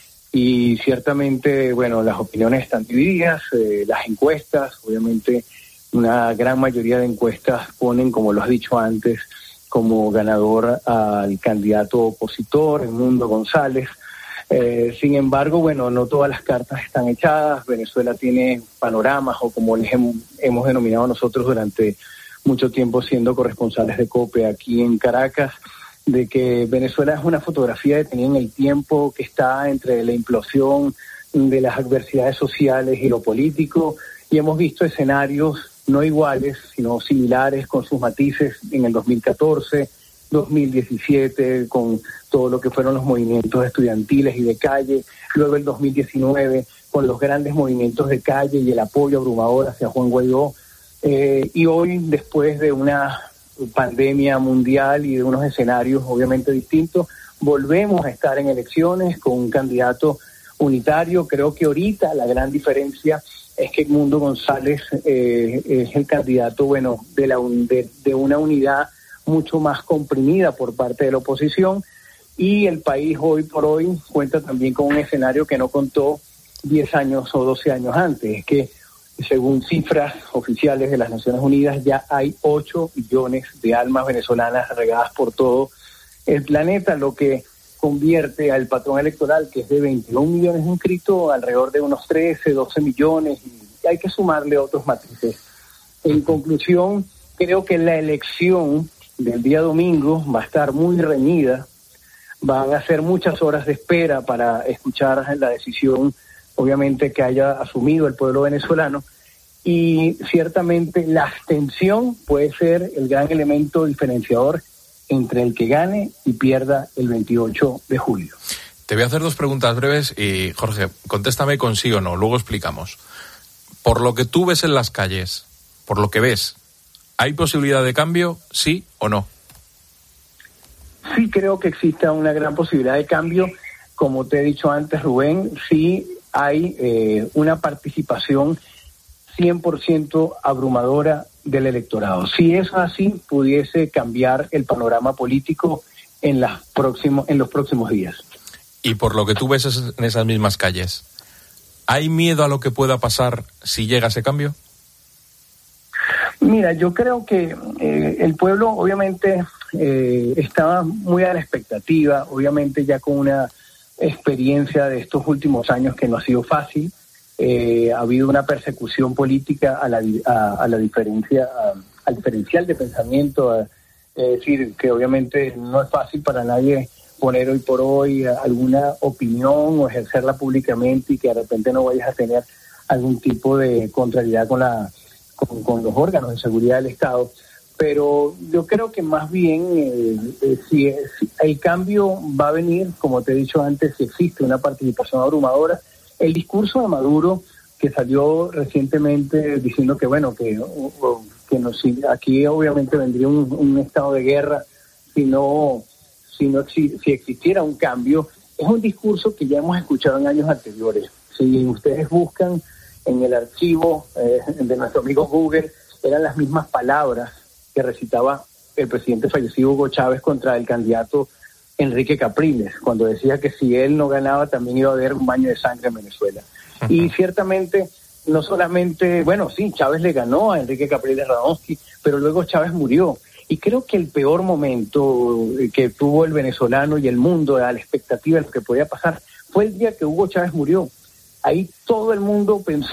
Y ciertamente, bueno, las opiniones están divididas, eh, las encuestas, obviamente una gran mayoría de encuestas ponen, como lo has dicho antes, como ganador al candidato opositor, Edmundo González. Eh, sin embargo, bueno, no todas las cartas están echadas. Venezuela tiene panoramas, o como les hemos, hemos denominado nosotros durante mucho tiempo siendo corresponsales de COPE aquí en Caracas, de que Venezuela es una fotografía detenida en el tiempo que está entre la implosión de las adversidades sociales y lo político, y hemos visto escenarios no iguales, sino similares con sus matices en el dos mil catorce, dos mil diecisiete, con todo lo que fueron los movimientos estudiantiles y de calle, luego el dos mil diecinueve, con los grandes movimientos de calle y el apoyo abrumador hacia Juan Guaidó, eh, y hoy, después de una pandemia mundial y de unos escenarios obviamente distintos, volvemos a estar en elecciones con un candidato unitario. Creo que ahorita la gran diferencia es que Edmundo González eh, es el candidato, bueno, de, la, de, de una unidad mucho más comprimida por parte de la oposición, y el país hoy por hoy cuenta también con un escenario que no contó diez años o doce años antes. Es que según cifras oficiales de las Naciones Unidas, ya hay ocho millones de almas venezolanas regadas por todo el planeta, lo que convierte al patrón electoral, que es de veintiún millones inscritos, alrededor de unos trece, doce millones, y hay que sumarle otros matices. En conclusión, creo que la elección del día domingo va a estar muy reñida, van a ser muchas horas de espera para escuchar la decisión, obviamente, que haya asumido el pueblo venezolano, y ciertamente la abstención puede ser el gran elemento diferenciador entre el que gane y pierda el veintiocho de julio. Te voy a hacer dos preguntas breves y, Jorge, contéstame con sí o no, luego explicamos. Por lo que tú ves en las calles, por lo que ves, ¿hay posibilidad de cambio, sí o no? Sí, creo que existe una gran posibilidad de cambio. Como te he dicho antes, Rubén, sí hay eh, una participación cien por ciento abrumadora del electorado. Si eso es así, pudiese cambiar el panorama político en, las próximos, en los próximos días. Y por lo que tú ves en esas mismas calles, ¿hay miedo a lo que pueda pasar si llega ese cambio? Mira, yo creo que eh, el pueblo obviamente eh, estaba muy a la expectativa, obviamente ya con una experiencia de estos últimos años que no ha sido fácil. Eh, ha habido una persecución política a la, a, a la diferencia, a, al diferencial de pensamiento, a, es decir, que obviamente no es fácil para nadie poner hoy por hoy alguna opinión o ejercerla públicamente y que de repente no vayas a tener algún tipo de contrariedad con la con, con los órganos de seguridad del Estado. Pero yo creo que más bien eh, eh, si, si el cambio va a venir, como te he dicho antes, si existe una participación abrumadora. El discurso de Maduro, que salió recientemente diciendo que bueno, que, que no, si, aquí obviamente vendría un, un estado de guerra si no, si no si existiera un cambio, es un discurso que ya hemos escuchado en años anteriores. Si ustedes buscan en el archivo eh, de nuestro amigo Google, eran las mismas palabras que recitaba el presidente fallecido Hugo Chávez contra el candidato Enrique Capriles, cuando decía que si él no ganaba también iba a haber un baño de sangre en Venezuela. Uh-huh. Y ciertamente, no solamente, bueno, sí, Chávez le ganó a Enrique Capriles Radonsky, pero luego Chávez murió. Y creo que el peor momento que tuvo el venezolano y el mundo a la expectativa de lo que podía pasar fue el día que Hugo Chávez murió. Ahí todo el mundo pensó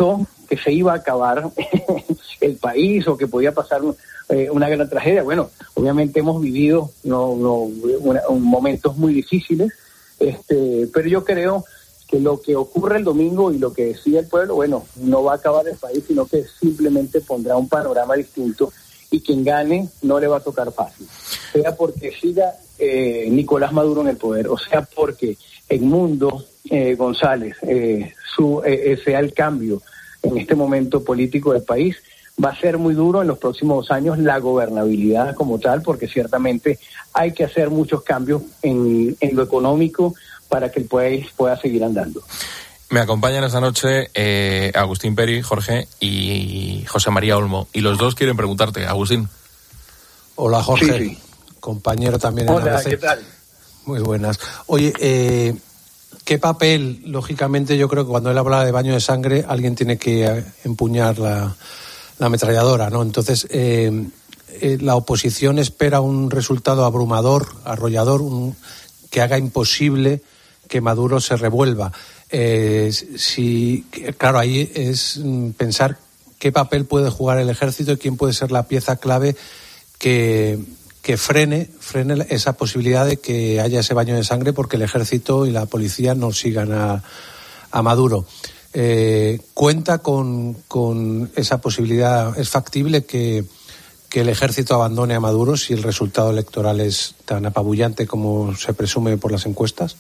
que se iba a acabar el país o que podía pasar eh, una gran tragedia. Bueno, obviamente hemos vivido no, no, una, un momentos muy difíciles, este, pero yo creo que lo que ocurre el domingo y lo que decide el pueblo, bueno, no va a acabar el país, sino que simplemente pondrá un panorama distinto y quien gane no le va a tocar fácil. Sea porque siga eh, Nicolás Maduro en el poder, o sea porque Edmundo eh, González eh, su, eh, sea el cambio en este momento político del país, va a ser muy duro en los próximos años la gobernabilidad como tal, porque ciertamente hay que hacer muchos cambios en, en lo económico para que el país pueda seguir andando. Me acompañan esta noche eh, Agustín Peri, Jorge, y José María Olmo. Y los dos quieren preguntarte, Agustín. Hola, Jorge. Sí, sí. Compañero también en Hola, A B C. ¿qué tal? Muy buenas. Oye, eh, ¿qué papel? Lógicamente, yo creo que cuando él habla de baño de sangre, alguien tiene que empuñar la, la ametralladora, ¿no? Entonces, eh, eh, la oposición espera un resultado abrumador, arrollador, un, que haga imposible que Maduro se revuelva. Eh, si, claro, ahí es pensar qué papel puede jugar el ejército y quién puede ser la pieza clave que, que frene, frene esa posibilidad de que haya ese baño de sangre porque el ejército y la policía no sigan a, a Maduro. Eh, ¿Cuenta con, con esa posibilidad? ¿Es factible que, que el ejército abandone a Maduro si el resultado electoral es tan apabullante como se presume por las encuestas?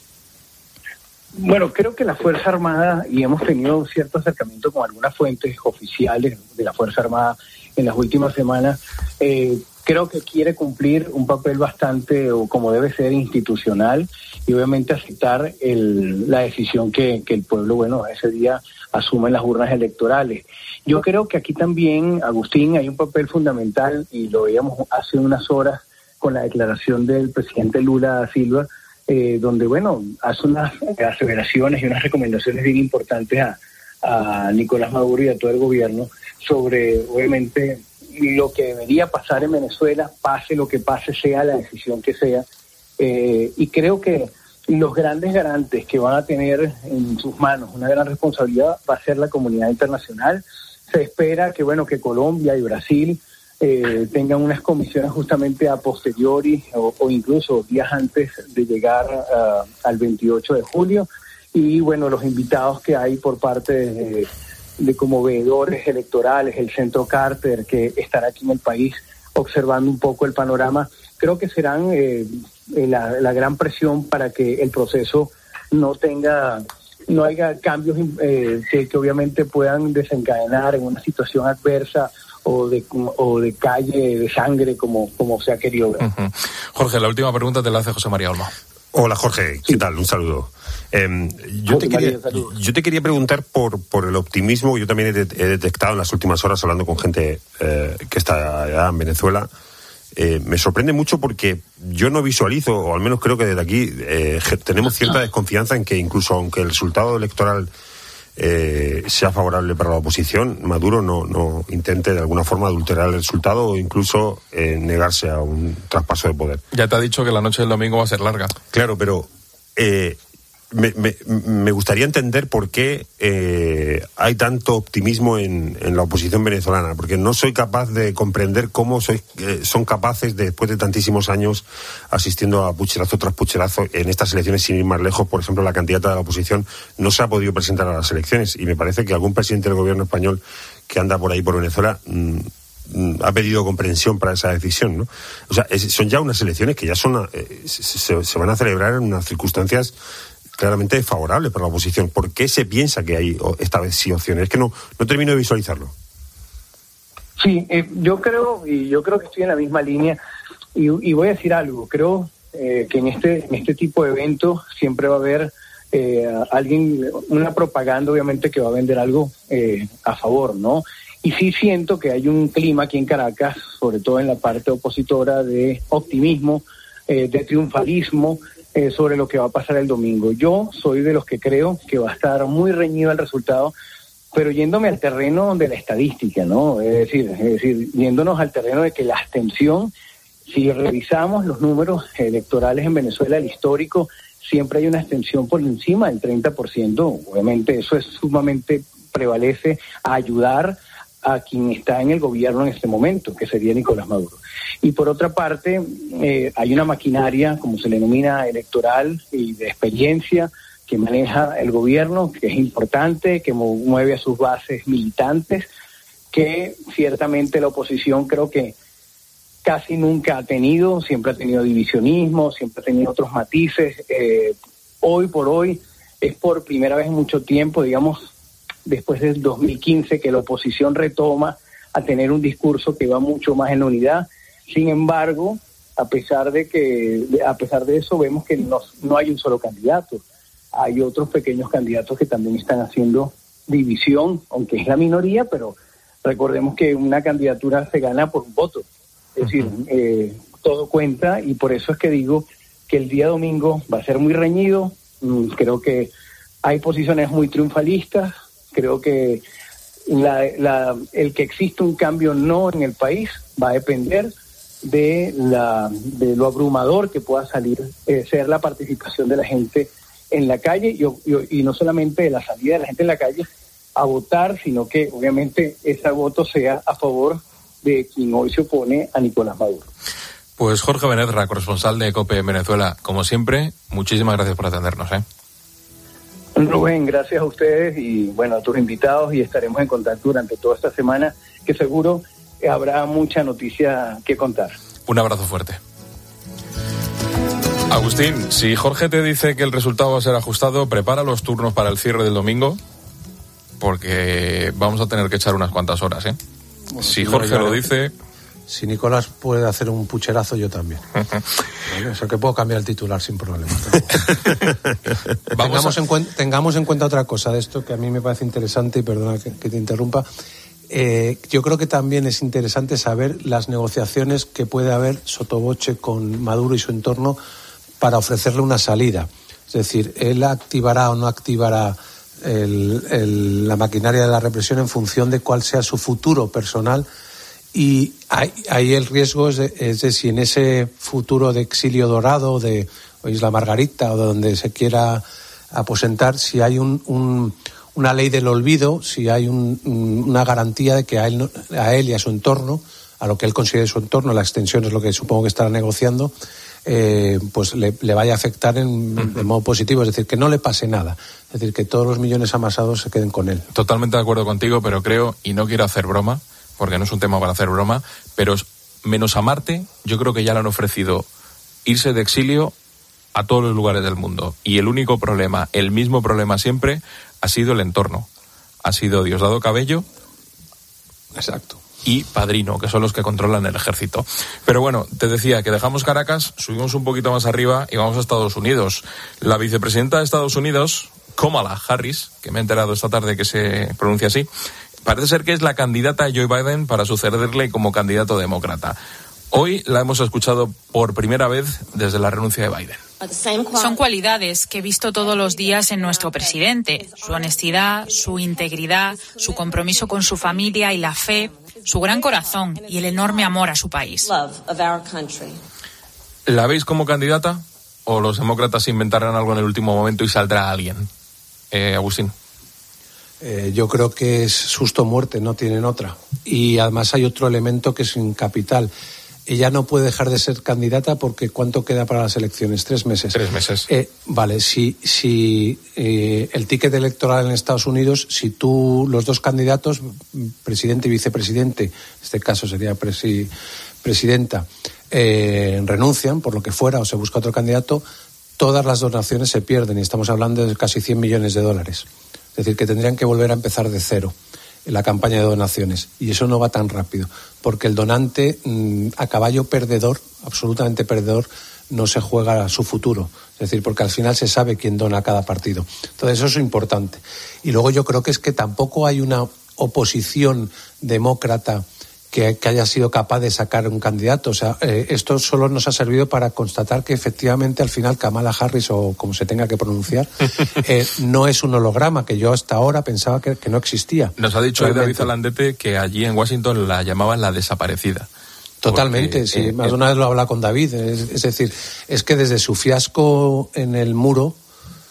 Bueno, creo que la Fuerza Armada, y hemos tenido cierto acercamiento con algunas fuentes oficiales de la Fuerza Armada en las últimas semanas, eh, creo que quiere cumplir un papel bastante, o como debe ser, institucional, y obviamente aceptar el, la decisión que, que el pueblo, bueno, ese día asume en las urnas electorales. Yo creo que aquí también, Agustín, hay un papel fundamental, y lo veíamos hace unas horas con la declaración del presidente Lula da Silva, Eh, donde, bueno, hace unas aseveraciones y unas recomendaciones bien importantes a, a Nicolás Maduro y a todo el gobierno sobre, obviamente, lo que debería pasar en Venezuela, pase lo que pase, sea la decisión que sea. Eh, y creo que los grandes garantes que van a tener en sus manos una gran responsabilidad va a ser la comunidad internacional. Se espera que, bueno, que Colombia y Brasil Eh, tengan unas comisiones justamente a posteriori o, o incluso días antes de llegar uh, al veintiocho de julio, y bueno, los invitados que hay por parte de, de como veedores electorales, el Centro Carter, que estará aquí en el país observando un poco el panorama, creo que serán eh, la, la gran presión para que el proceso no tenga no haya cambios eh, que, que obviamente puedan desencadenar en una situación adversa o de o de calle de sangre como como se ha querido ver. Uh-huh. Jorge, la última pregunta te la hace José María Olmo. Hola, Jorge, ¿qué tal? Un saludo. Eh, yo, te quería, yo te quería preguntar por, por el optimismo que yo también he, de, he detectado en las últimas horas hablando con gente eh, que está allá en Venezuela. Eh, me sorprende mucho porque yo no visualizo, o al menos creo que desde aquí eh, tenemos cierta desconfianza en que incluso aunque el resultado electoral Eh, sea favorable para la oposición, Maduro no, no intente de alguna forma adulterar el resultado o incluso eh, negarse a un traspaso de poder. Ya te ha dicho que la noche del domingo va a ser larga. Claro, pero eh, me, me, me gustaría entender por qué eh, hay tanto optimismo en, en la oposición venezolana, porque no soy capaz de comprender cómo soy, eh, son capaces, de, después de tantísimos años asistiendo a pucherazo tras pucherazo en estas elecciones, sin ir más lejos. Por ejemplo, la candidata de la oposición no se ha podido presentar a las elecciones, y me parece que algún presidente del gobierno español que anda por ahí por Venezuela mmm, ha pedido comprensión para esa decisión, ¿no? O sea, es, son ya unas elecciones que ya son eh, se, se van a celebrar en unas circunstancias claramente favorable para la oposición. ¿Por qué se piensa que hay esta vez sí opciones? Es que no, no termino de visualizarlo. Sí, eh, yo creo, y yo creo que estoy en la misma línea, y, y voy a decir algo. Creo eh, que en este, en este tipo de eventos siempre va a haber eh, alguien, una propaganda obviamente que va a vender algo eh, a favor, ¿no? Y sí siento que hay un clima aquí en Caracas, sobre todo en la parte opositora, de optimismo, eh, de triunfalismo, Eh, sobre lo que va a pasar el domingo. Yo soy de los que creo que va a estar muy reñido el resultado, pero yéndome al terreno de la estadística, ¿no? Es decir, es decir, yéndonos al terreno de que la abstención, si revisamos los números electorales en Venezuela, el histórico, siempre hay una abstención por encima del treinta por ciento. Obviamente eso es sumamente prevalece a ayudar a quien está en el gobierno en este momento, que sería Nicolás Maduro. Y por otra parte, eh, hay una maquinaria, como se le denomina, electoral y de experiencia, que maneja el gobierno, que es importante, que mueve a sus bases militantes, que ciertamente la oposición creo que casi nunca ha tenido, siempre ha tenido divisionismo, siempre ha tenido otros matices. Eh, hoy por hoy es por primera vez en mucho tiempo, digamos, después del dos mil quince, que la oposición retoma a tener un discurso que va mucho más en la unidad. Sin embargo, a pesar de que, a pesar de eso, vemos que no, no hay un solo candidato. Hay otros pequeños candidatos que también están haciendo división, aunque es la minoría, pero recordemos que una candidatura se gana por un voto. Es decir, eh, todo cuenta, y por eso es que digo que el día domingo va a ser muy reñido. Mm, creo que hay posiciones muy triunfalistas. Creo que la, la, el que exista un cambio no en el país va a depender de, la, de lo abrumador que pueda salir, eh, ser la participación de la gente en la calle, y, y, y no solamente de la salida de la gente en la calle a votar, sino que obviamente ese voto sea a favor de quien hoy se opone a Nicolás Maduro. Pues Jorge Benedra, corresponsal de COPE en Venezuela, como siempre, muchísimas gracias por atendernos, ¿eh? Rubén, gracias a ustedes y bueno, a tus invitados, y estaremos en contacto durante toda esta semana, que seguro habrá mucha noticia que contar. Un abrazo fuerte. Agustín, si Jorge te dice que el resultado va a ser ajustado, prepara los turnos para el cierre del domingo, porque vamos a tener que echar unas cuantas horas, ¿eh? Bueno, si Jorge no, lo dice... Si Nicolás puede hacer un pucherazo, yo también. ¿Vale? O sea que puedo cambiar el titular sin problema. tengamos, a... en cuen- tengamos en cuenta otra cosa de esto que a mí me parece interesante, y perdona que, que te interrumpa. Eh, yo creo que también es interesante saber las negociaciones que puede haber sotoboche con Maduro y su entorno para ofrecerle una salida. Es decir, él activará o no activará el, el, la maquinaria de la represión en función de cuál sea su futuro personal. Y ahí el riesgo es de, es de si en ese futuro de exilio dorado, de o Isla Margarita, o de donde se quiera aposentar, si hay un, un, una ley del olvido, si hay un, una garantía de que a él, a él y a su entorno, a lo que él considere su entorno, la extensión es lo que supongo que estará negociando, eh, pues le, le vaya a afectar en, uh-huh. de modo positivo, es decir, que no le pase nada, es decir, que todos los millones amasados se queden con él. Totalmente de acuerdo contigo, pero creo, y no quiero hacer broma, porque no es un tema para hacer broma, pero menos a Marte, yo creo que ya le han ofrecido irse de exilio a todos los lugares del mundo. Y el único problema, el mismo problema siempre, ha sido el entorno. Ha sido Diosdado Cabello, exacto, y Padrino, que son los que controlan el ejército. Pero bueno, te decía que dejamos Caracas, subimos un poquito más arriba y vamos a Estados Unidos. La vicepresidenta de Estados Unidos, Kamala Harris, que me he enterado esta tarde que se pronuncia así, parece ser que es la candidata de Joe Biden para sucederle como candidato demócrata. Hoy la hemos escuchado por primera vez desde la renuncia de Biden. Son cualidades que he visto todos los días en nuestro presidente. Su honestidad, su integridad, su compromiso con su familia y la fe, su gran corazón y el enorme amor a su país. ¿La veis como candidata o los demócratas inventarán algo en el último momento y saldrá alguien? Eh, Agustín. Eh, yo creo que es susto o muerte, no tienen otra. Y además hay otro elemento que es un capital. Ella no puede dejar de ser candidata porque ¿cuánto queda para las elecciones? Tres meses. Tres meses. Eh, vale, si, si eh, el ticket electoral en Estados Unidos, si tú, los dos candidatos, presidente y vicepresidente, en este caso sería presi, presidenta, eh, renuncian por lo que fuera o se busca otro candidato, todas las donaciones se pierden y estamos hablando de casi cien millones de dólares. Es decir, que tendrían que volver a empezar de cero en la campaña de donaciones. Y eso no va tan rápido, porque el donante mmm, a caballo perdedor, absolutamente perdedor, no se juega a su futuro. Es decir, porque al final se sabe quién dona a cada partido. Entonces eso es importante. Y luego yo creo que es que tampoco hay una oposición demócrata que, que haya sido capaz de sacar un candidato. O sea, eh, esto solo nos ha servido para constatar que efectivamente al final Kamala Harris, o como se tenga que pronunciar, eh, no es un holograma, que yo hasta ahora pensaba que, que no existía. Nos ha dicho David Zalandete que allí en Washington la llamaban la desaparecida. Totalmente, porque, sí, eh, más de una vez lo habla con David. Es, es decir, es que desde su fiasco en el muro,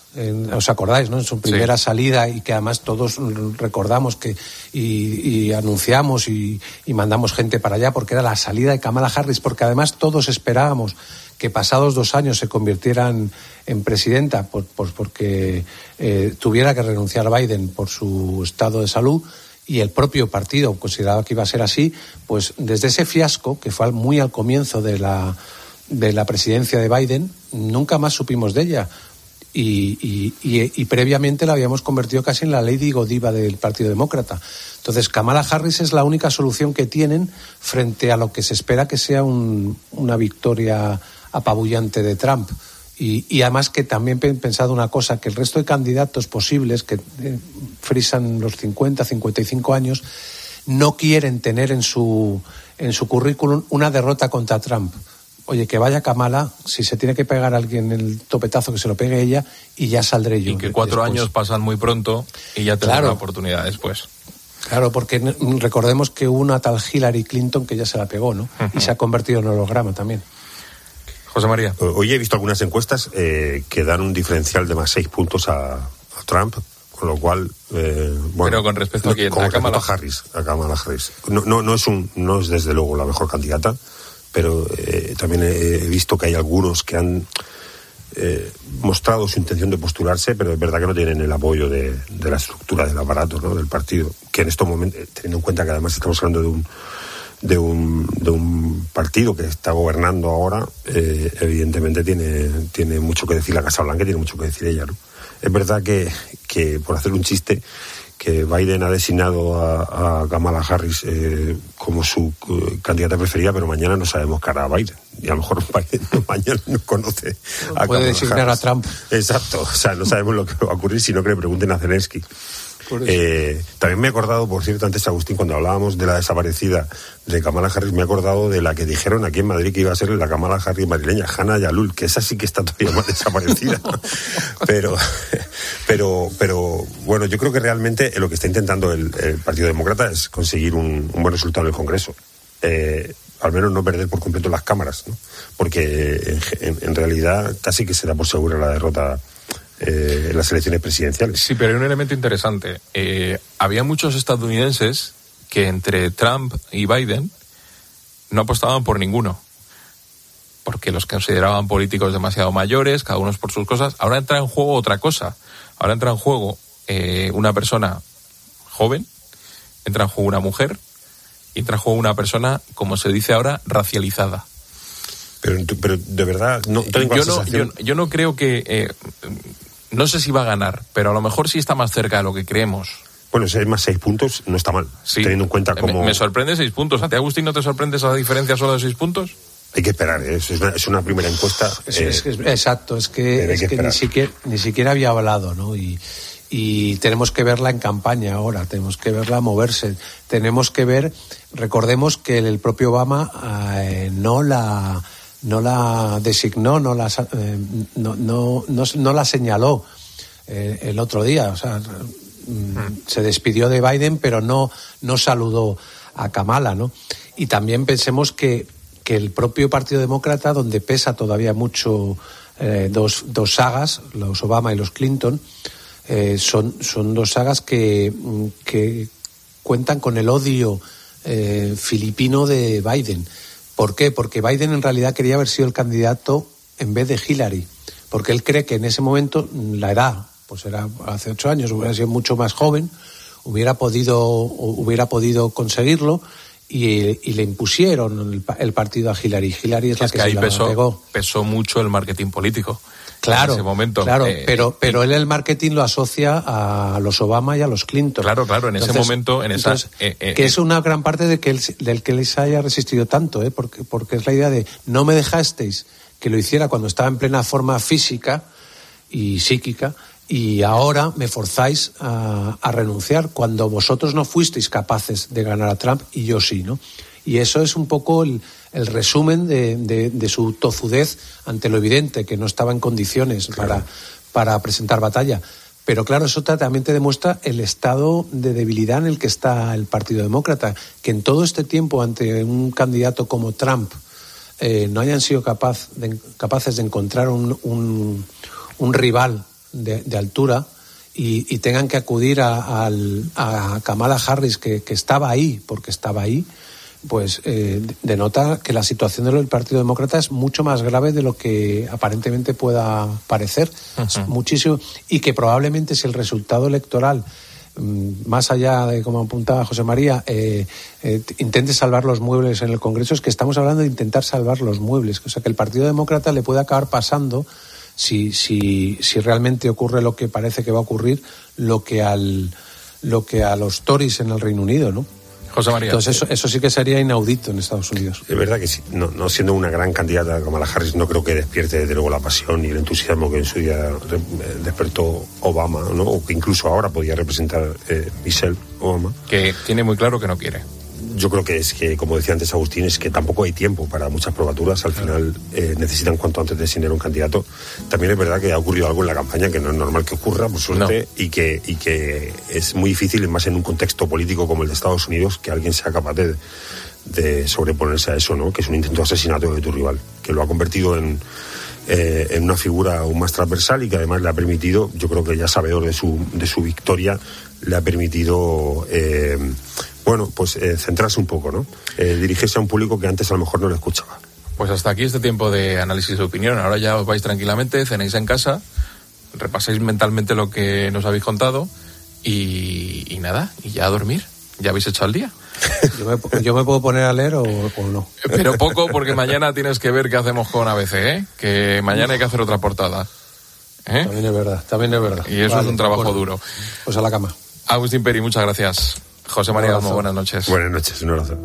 En, ¿os acordáis, no? En su primera sí. salida, y que además todos recordamos que y, y anunciamos y, y mandamos gente para allá, porque era la salida de Kamala Harris, porque además todos esperábamos que pasados dos años se convirtiera en, en presidenta, por, por, porque eh, tuviera que renunciar Biden por su estado de salud, y el propio partido consideraba que iba a ser así. Pues desde ese fiasco, que fue muy al comienzo de la, de la presidencia de Biden, nunca más supimos de ella. Y, y, y, y previamente la habíamos convertido casi en la Lady Godiva del Partido Demócrata. Entonces, Kamala Harris es la única solución que tienen frente a lo que se espera que sea un, una victoria apabullante de Trump. Y, y además que también he pensado una cosa, que el resto de candidatos posibles que eh, frisan los cincuenta, cincuenta y cinco años, no quieren tener en su, en su currículum una derrota contra Trump. Oye, que vaya Kamala, si se tiene que pegar a alguien el topetazo, que se lo pegue ella, y ya saldré yo. Y que cuatro después. años pasan muy pronto y ya tendrá claro. la oportunidad después. Claro, porque recordemos que hubo una tal Hillary Clinton que ya se la pegó, ¿no? Uh-huh. Y se ha convertido en holograma también. José María. Hoy he visto algunas encuestas eh, que dan un diferencial de más seis puntos a, a Trump, con lo cual, eh, bueno. Pero con respecto a quién, con a Kamala a Harris, a Kamala Harris. No, no, no es un, no es desde luego la mejor candidata, pero eh, también he visto que hay algunos que han eh, mostrado su intención de postularse, pero es verdad que no tienen el apoyo de, de la estructura del aparato, ¿no? Del partido, que en estos momentos, teniendo en cuenta que además estamos hablando de un de un de un partido que está gobernando ahora, eh, evidentemente tiene tiene mucho que decir la Casa Blanca, tiene mucho que decir ella, ¿no? Es verdad que, que por hacer un chiste, que Biden ha designado a, a Kamala Harris eh, como su uh, candidata preferida, pero mañana no sabemos qué hará Biden. Y a lo mejor Biden mañana no conoce a Puede Kamala designar Harris. a Trump. Exacto, o sea, no sabemos lo que va a ocurrir, sino que le pregunten a Zelensky. Eh, también me he acordado, por cierto, antes, Agustín, cuando hablábamos de la desaparecida de Kamala Harris, me he acordado de la que dijeron aquí en Madrid que iba a ser la Kamala Harris madrileña, Hanna Yalul, que esa sí que está todavía más desaparecida. pero, pero, pero, bueno, yo creo que realmente lo que está intentando el, el Partido Demócrata es conseguir un, un buen resultado en el Congreso. Eh, al menos no perder por completo las cámaras, ¿no? Porque en, en, en realidad casi que se da por segura la derrota Eh, en las elecciones presidenciales. Sí, pero hay un elemento interesante. Eh, había muchos estadounidenses que entre Trump y Biden no apostaban por ninguno, porque los consideraban políticos demasiado mayores, cada uno por sus cosas. Ahora entra en juego otra cosa. Ahora entra en juego eh, una persona joven, entra en juego una mujer, y entra en juego una persona, como se dice ahora, racializada. Pero, pero de verdad, no tengo yo, la no, sensación... yo, yo no creo que... Eh, no sé si va a ganar, pero a lo mejor sí está más cerca de lo que creemos. Bueno, si hay más seis puntos, no está mal, sí. Teniendo en cuenta cómo... Me, me sorprende seis puntos. ¿A ti, Agustín, no te sorprende esa diferencia solo de seis puntos? Hay que esperar, ¿eh? es, una, es una primera encuesta. Es, eh, es, es, exacto, es que, es que, que ni, siquiera, ni siquiera había hablado, ¿no? Y, y tenemos que verla en campaña ahora, tenemos que verla moverse, tenemos que ver, recordemos que el propio Obama eh, no la... no la designó, no la eh, no, no, no, no la señaló eh, el otro día, o sea, mm, se despidió de Biden, pero no, no saludó a Kamala, ¿no? Y también pensemos que, que el propio Partido Demócrata, donde pesa todavía mucho eh, dos, dos sagas, los Obama y los Clinton, eh, son, son dos sagas que, que cuentan con el odio eh, filipino de Biden. ¿Por qué? Porque Biden en realidad quería haber sido el candidato en vez de Hillary, porque él cree que en ese momento la edad, pues era hace ocho años, hubiera sido mucho más joven, hubiera podido, hubiera podido conseguirlo y, y le impusieron el, el partido a Hillary. Hillary es, es la que, que se ahí la pesó, pegó. pesó mucho el marketing político. Claro, en ese momento. claro, eh, pero, pero él el marketing lo asocia a los Obama y a los Clinton. Claro, claro, en entonces, ese momento, en esa, entonces, eh, eh, que es una gran parte de que él, del que él se haya resistido tanto, ¿eh? porque, porque es la idea de no me dejasteis que lo hiciera cuando estaba en plena forma física y psíquica, y ahora me forzáis a, a renunciar cuando vosotros no fuisteis capaces de ganar a Trump y yo sí, ¿no? Y eso es un poco el, el resumen de, de, de su tozudez ante lo evidente, que no estaba en condiciones claro. para, para presentar batalla. Pero claro, eso también te demuestra el estado de debilidad en el que está el Partido Demócrata, que en todo este tiempo ante un candidato como Trump eh, no hayan sido capaz de, capaces de encontrar un, un, un rival de, de altura y, y tengan que acudir a, a, a Kamala Harris, que, que estaba ahí, porque estaba ahí, pues eh, denota que la situación del Partido Demócrata es mucho más grave de lo que aparentemente pueda parecer. Uh-huh. Es muchísimo, y que probablemente si el resultado electoral, más allá de, como apuntaba José María, eh, eh, intente salvar los muebles en el Congreso, es que estamos hablando de intentar salvar los muebles. O sea, que el Partido Demócrata le puede acabar pasando, si, si, si realmente ocurre lo que parece que va a ocurrir, lo que, al, lo que a los Tories en el Reino Unido, ¿no? José María. Entonces eso, eso sí que sería inaudito en Estados Unidos. Es verdad que sí, no, no siendo una gran candidata como la Harris, no creo que despierte desde luego la pasión y el entusiasmo que en su día despertó Obama, ¿no? O que incluso ahora podía representar eh, Michelle Obama. Que tiene muy claro que no quiere. Yo creo que es que, como decía antes Agustín, es que tampoco hay tiempo para muchas probaturas. Al final eh, necesitan cuanto antes designar un candidato. También es verdad que ha ocurrido algo en la campaña que no es normal que ocurra, por suerte, no. y, que, y que es muy difícil, más en un contexto político como el de Estados Unidos, que alguien sea capaz de, de sobreponerse a eso, ¿no? Que es un intento de asesinato de tu rival, que lo ha convertido en, eh, en una figura aún más transversal y que además le ha permitido, yo creo que ya sabedor de su, de su victoria, le ha permitido... Eh, Bueno, pues eh, centrarse un poco, ¿no? Eh, dirigirse a un público que antes a lo mejor no lo escuchaba. Pues hasta aquí este tiempo de análisis de opinión. Ahora ya os vais tranquilamente, cenéis en casa, repaséis mentalmente lo que nos habéis contado y, y nada, y ya a dormir. Ya habéis hecho al día. ¿Yo me, yo me puedo poner a leer o, o no? Pero poco, porque mañana tienes que ver qué hacemos con A B C, ¿eh? Que mañana hay que hacer otra portada. ¿Eh? También es verdad, también es verdad. Y eso vale, es un trabajo bueno, duro. Pues a la cama. Agustín Peri, muchas gracias. José María Olmo, buenas noches. Buenas noches, un abrazo.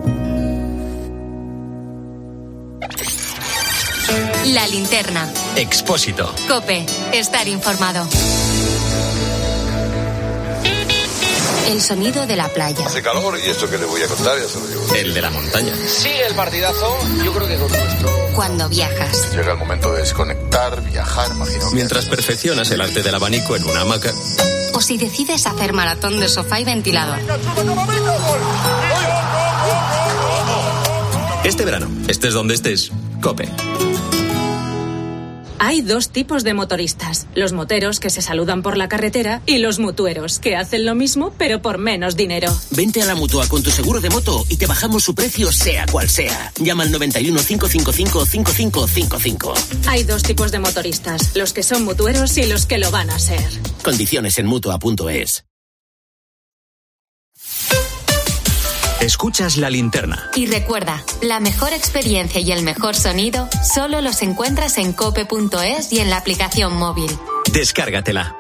La linterna. Expósito. COPE. Estar informado. El sonido de la playa. Hace calor y esto que le voy a contar ya se lo digo. El de la montaña. Sigue el partidazo, yo creo que con nuestro... Cuando viajas. Llega el momento de desconectar, viajar, imagino. Mientras perfeccionas el arte del abanico en una hamaca. O si decides hacer maratón de sofá y ventilador. Este verano, estés donde estés, COPE. Hay dos tipos de motoristas, los moteros que se saludan por la carretera y los mutueros que hacen lo mismo pero por menos dinero. Vente a la Mutua con tu seguro de moto y te bajamos su precio sea cual sea. Llama al noventa y uno, cinco cinco cinco, cinco cinco cinco cinco. Hay dos tipos de motoristas, los que son mutueros y los que lo van a ser. Condiciones en mutua punto es. Escuchas La Linterna. Y recuerda, la mejor experiencia y el mejor sonido solo los encuentras en cope punto es y en la aplicación móvil. Descárgatela.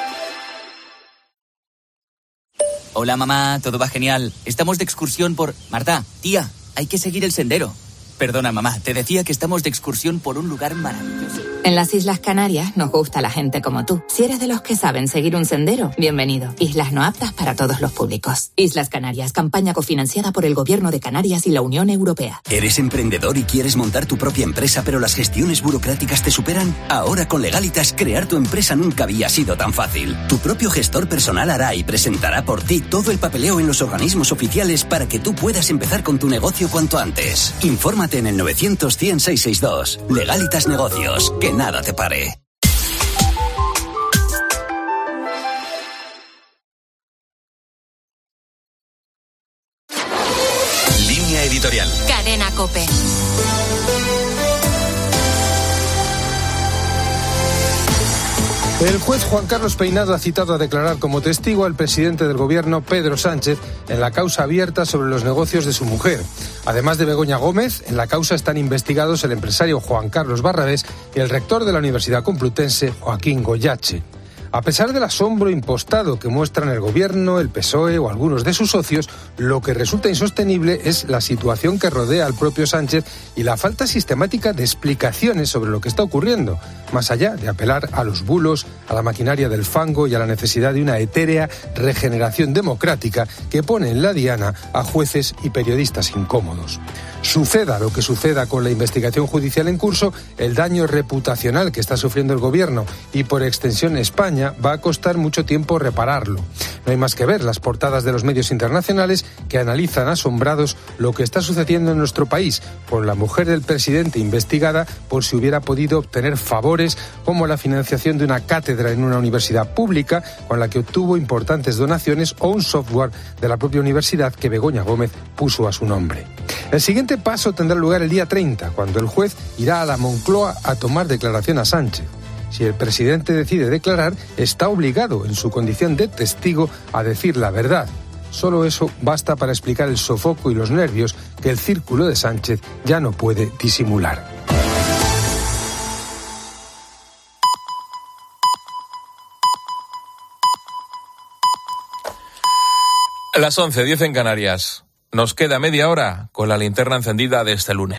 Hola mamá, todo va genial. Estamos de excursión por... Marta, tía, hay que seguir el sendero. Perdona mamá, te decía que estamos de excursión por un lugar maravilloso. En las Islas Canarias nos gusta la gente como tú. Si eres de los que saben seguir un sendero, bienvenido. Islas no aptas para todos los públicos. Islas Canarias, campaña cofinanciada por el Gobierno de Canarias y la Unión Europea. ¿Eres emprendedor y quieres montar tu propia empresa pero las gestiones burocráticas te superan? Ahora con Legalitas crear tu empresa nunca había sido tan fácil. Tu propio gestor personal hará y presentará por ti todo el papeleo en los organismos oficiales para que tú puedas empezar con tu negocio cuanto antes. Infórmate en el novecientos, cien, seiscientos sesenta y dos. Legalitas Negocios. Que nada te pare. Línea editorial. Cadena COPE. El juez Juan Carlos Peinado ha citado a declarar como testigo al presidente del gobierno, Pedro Sánchez, en la causa abierta sobre los negocios de su mujer. Además de Begoña Gómez, en la causa están investigados el empresario Juan Carlos Barrabés y el rector de la Universidad Complutense, Joaquín Goyache. A pesar del asombro impostado que muestran el gobierno, el P S O E o algunos de sus socios, lo que resulta insostenible es la situación que rodea al propio Sánchez y la falta sistemática de explicaciones sobre lo que está ocurriendo, más allá de apelar a los bulos, a la maquinaria del fango y a la necesidad de una etérea regeneración democrática que pone en la diana a jueces y periodistas incómodos. Suceda lo que suceda con la investigación judicial en curso, el daño reputacional que está sufriendo el gobierno y por extensión España va a costar mucho tiempo repararlo. No hay más que ver las portadas de los medios internacionales que analizan asombrados lo que está sucediendo en nuestro país, con la mujer del presidente investigada por si hubiera podido obtener favores como la financiación de una cátedra en una universidad pública con la que obtuvo importantes donaciones o un software de la propia universidad que Begoña Gómez puso a su nombre. El siguiente paso tendrá lugar el día treinta, cuando el juez irá a la Moncloa a tomar declaración a Sánchez. Si el presidente decide declarar, está obligado, en su condición de testigo, a decir la verdad. Solo eso basta para explicar el sofoco y los nervios que el círculo de Sánchez ya no puede disimular. Las once diez en Canarias. Nos queda media hora con la linterna encendida de este lunes.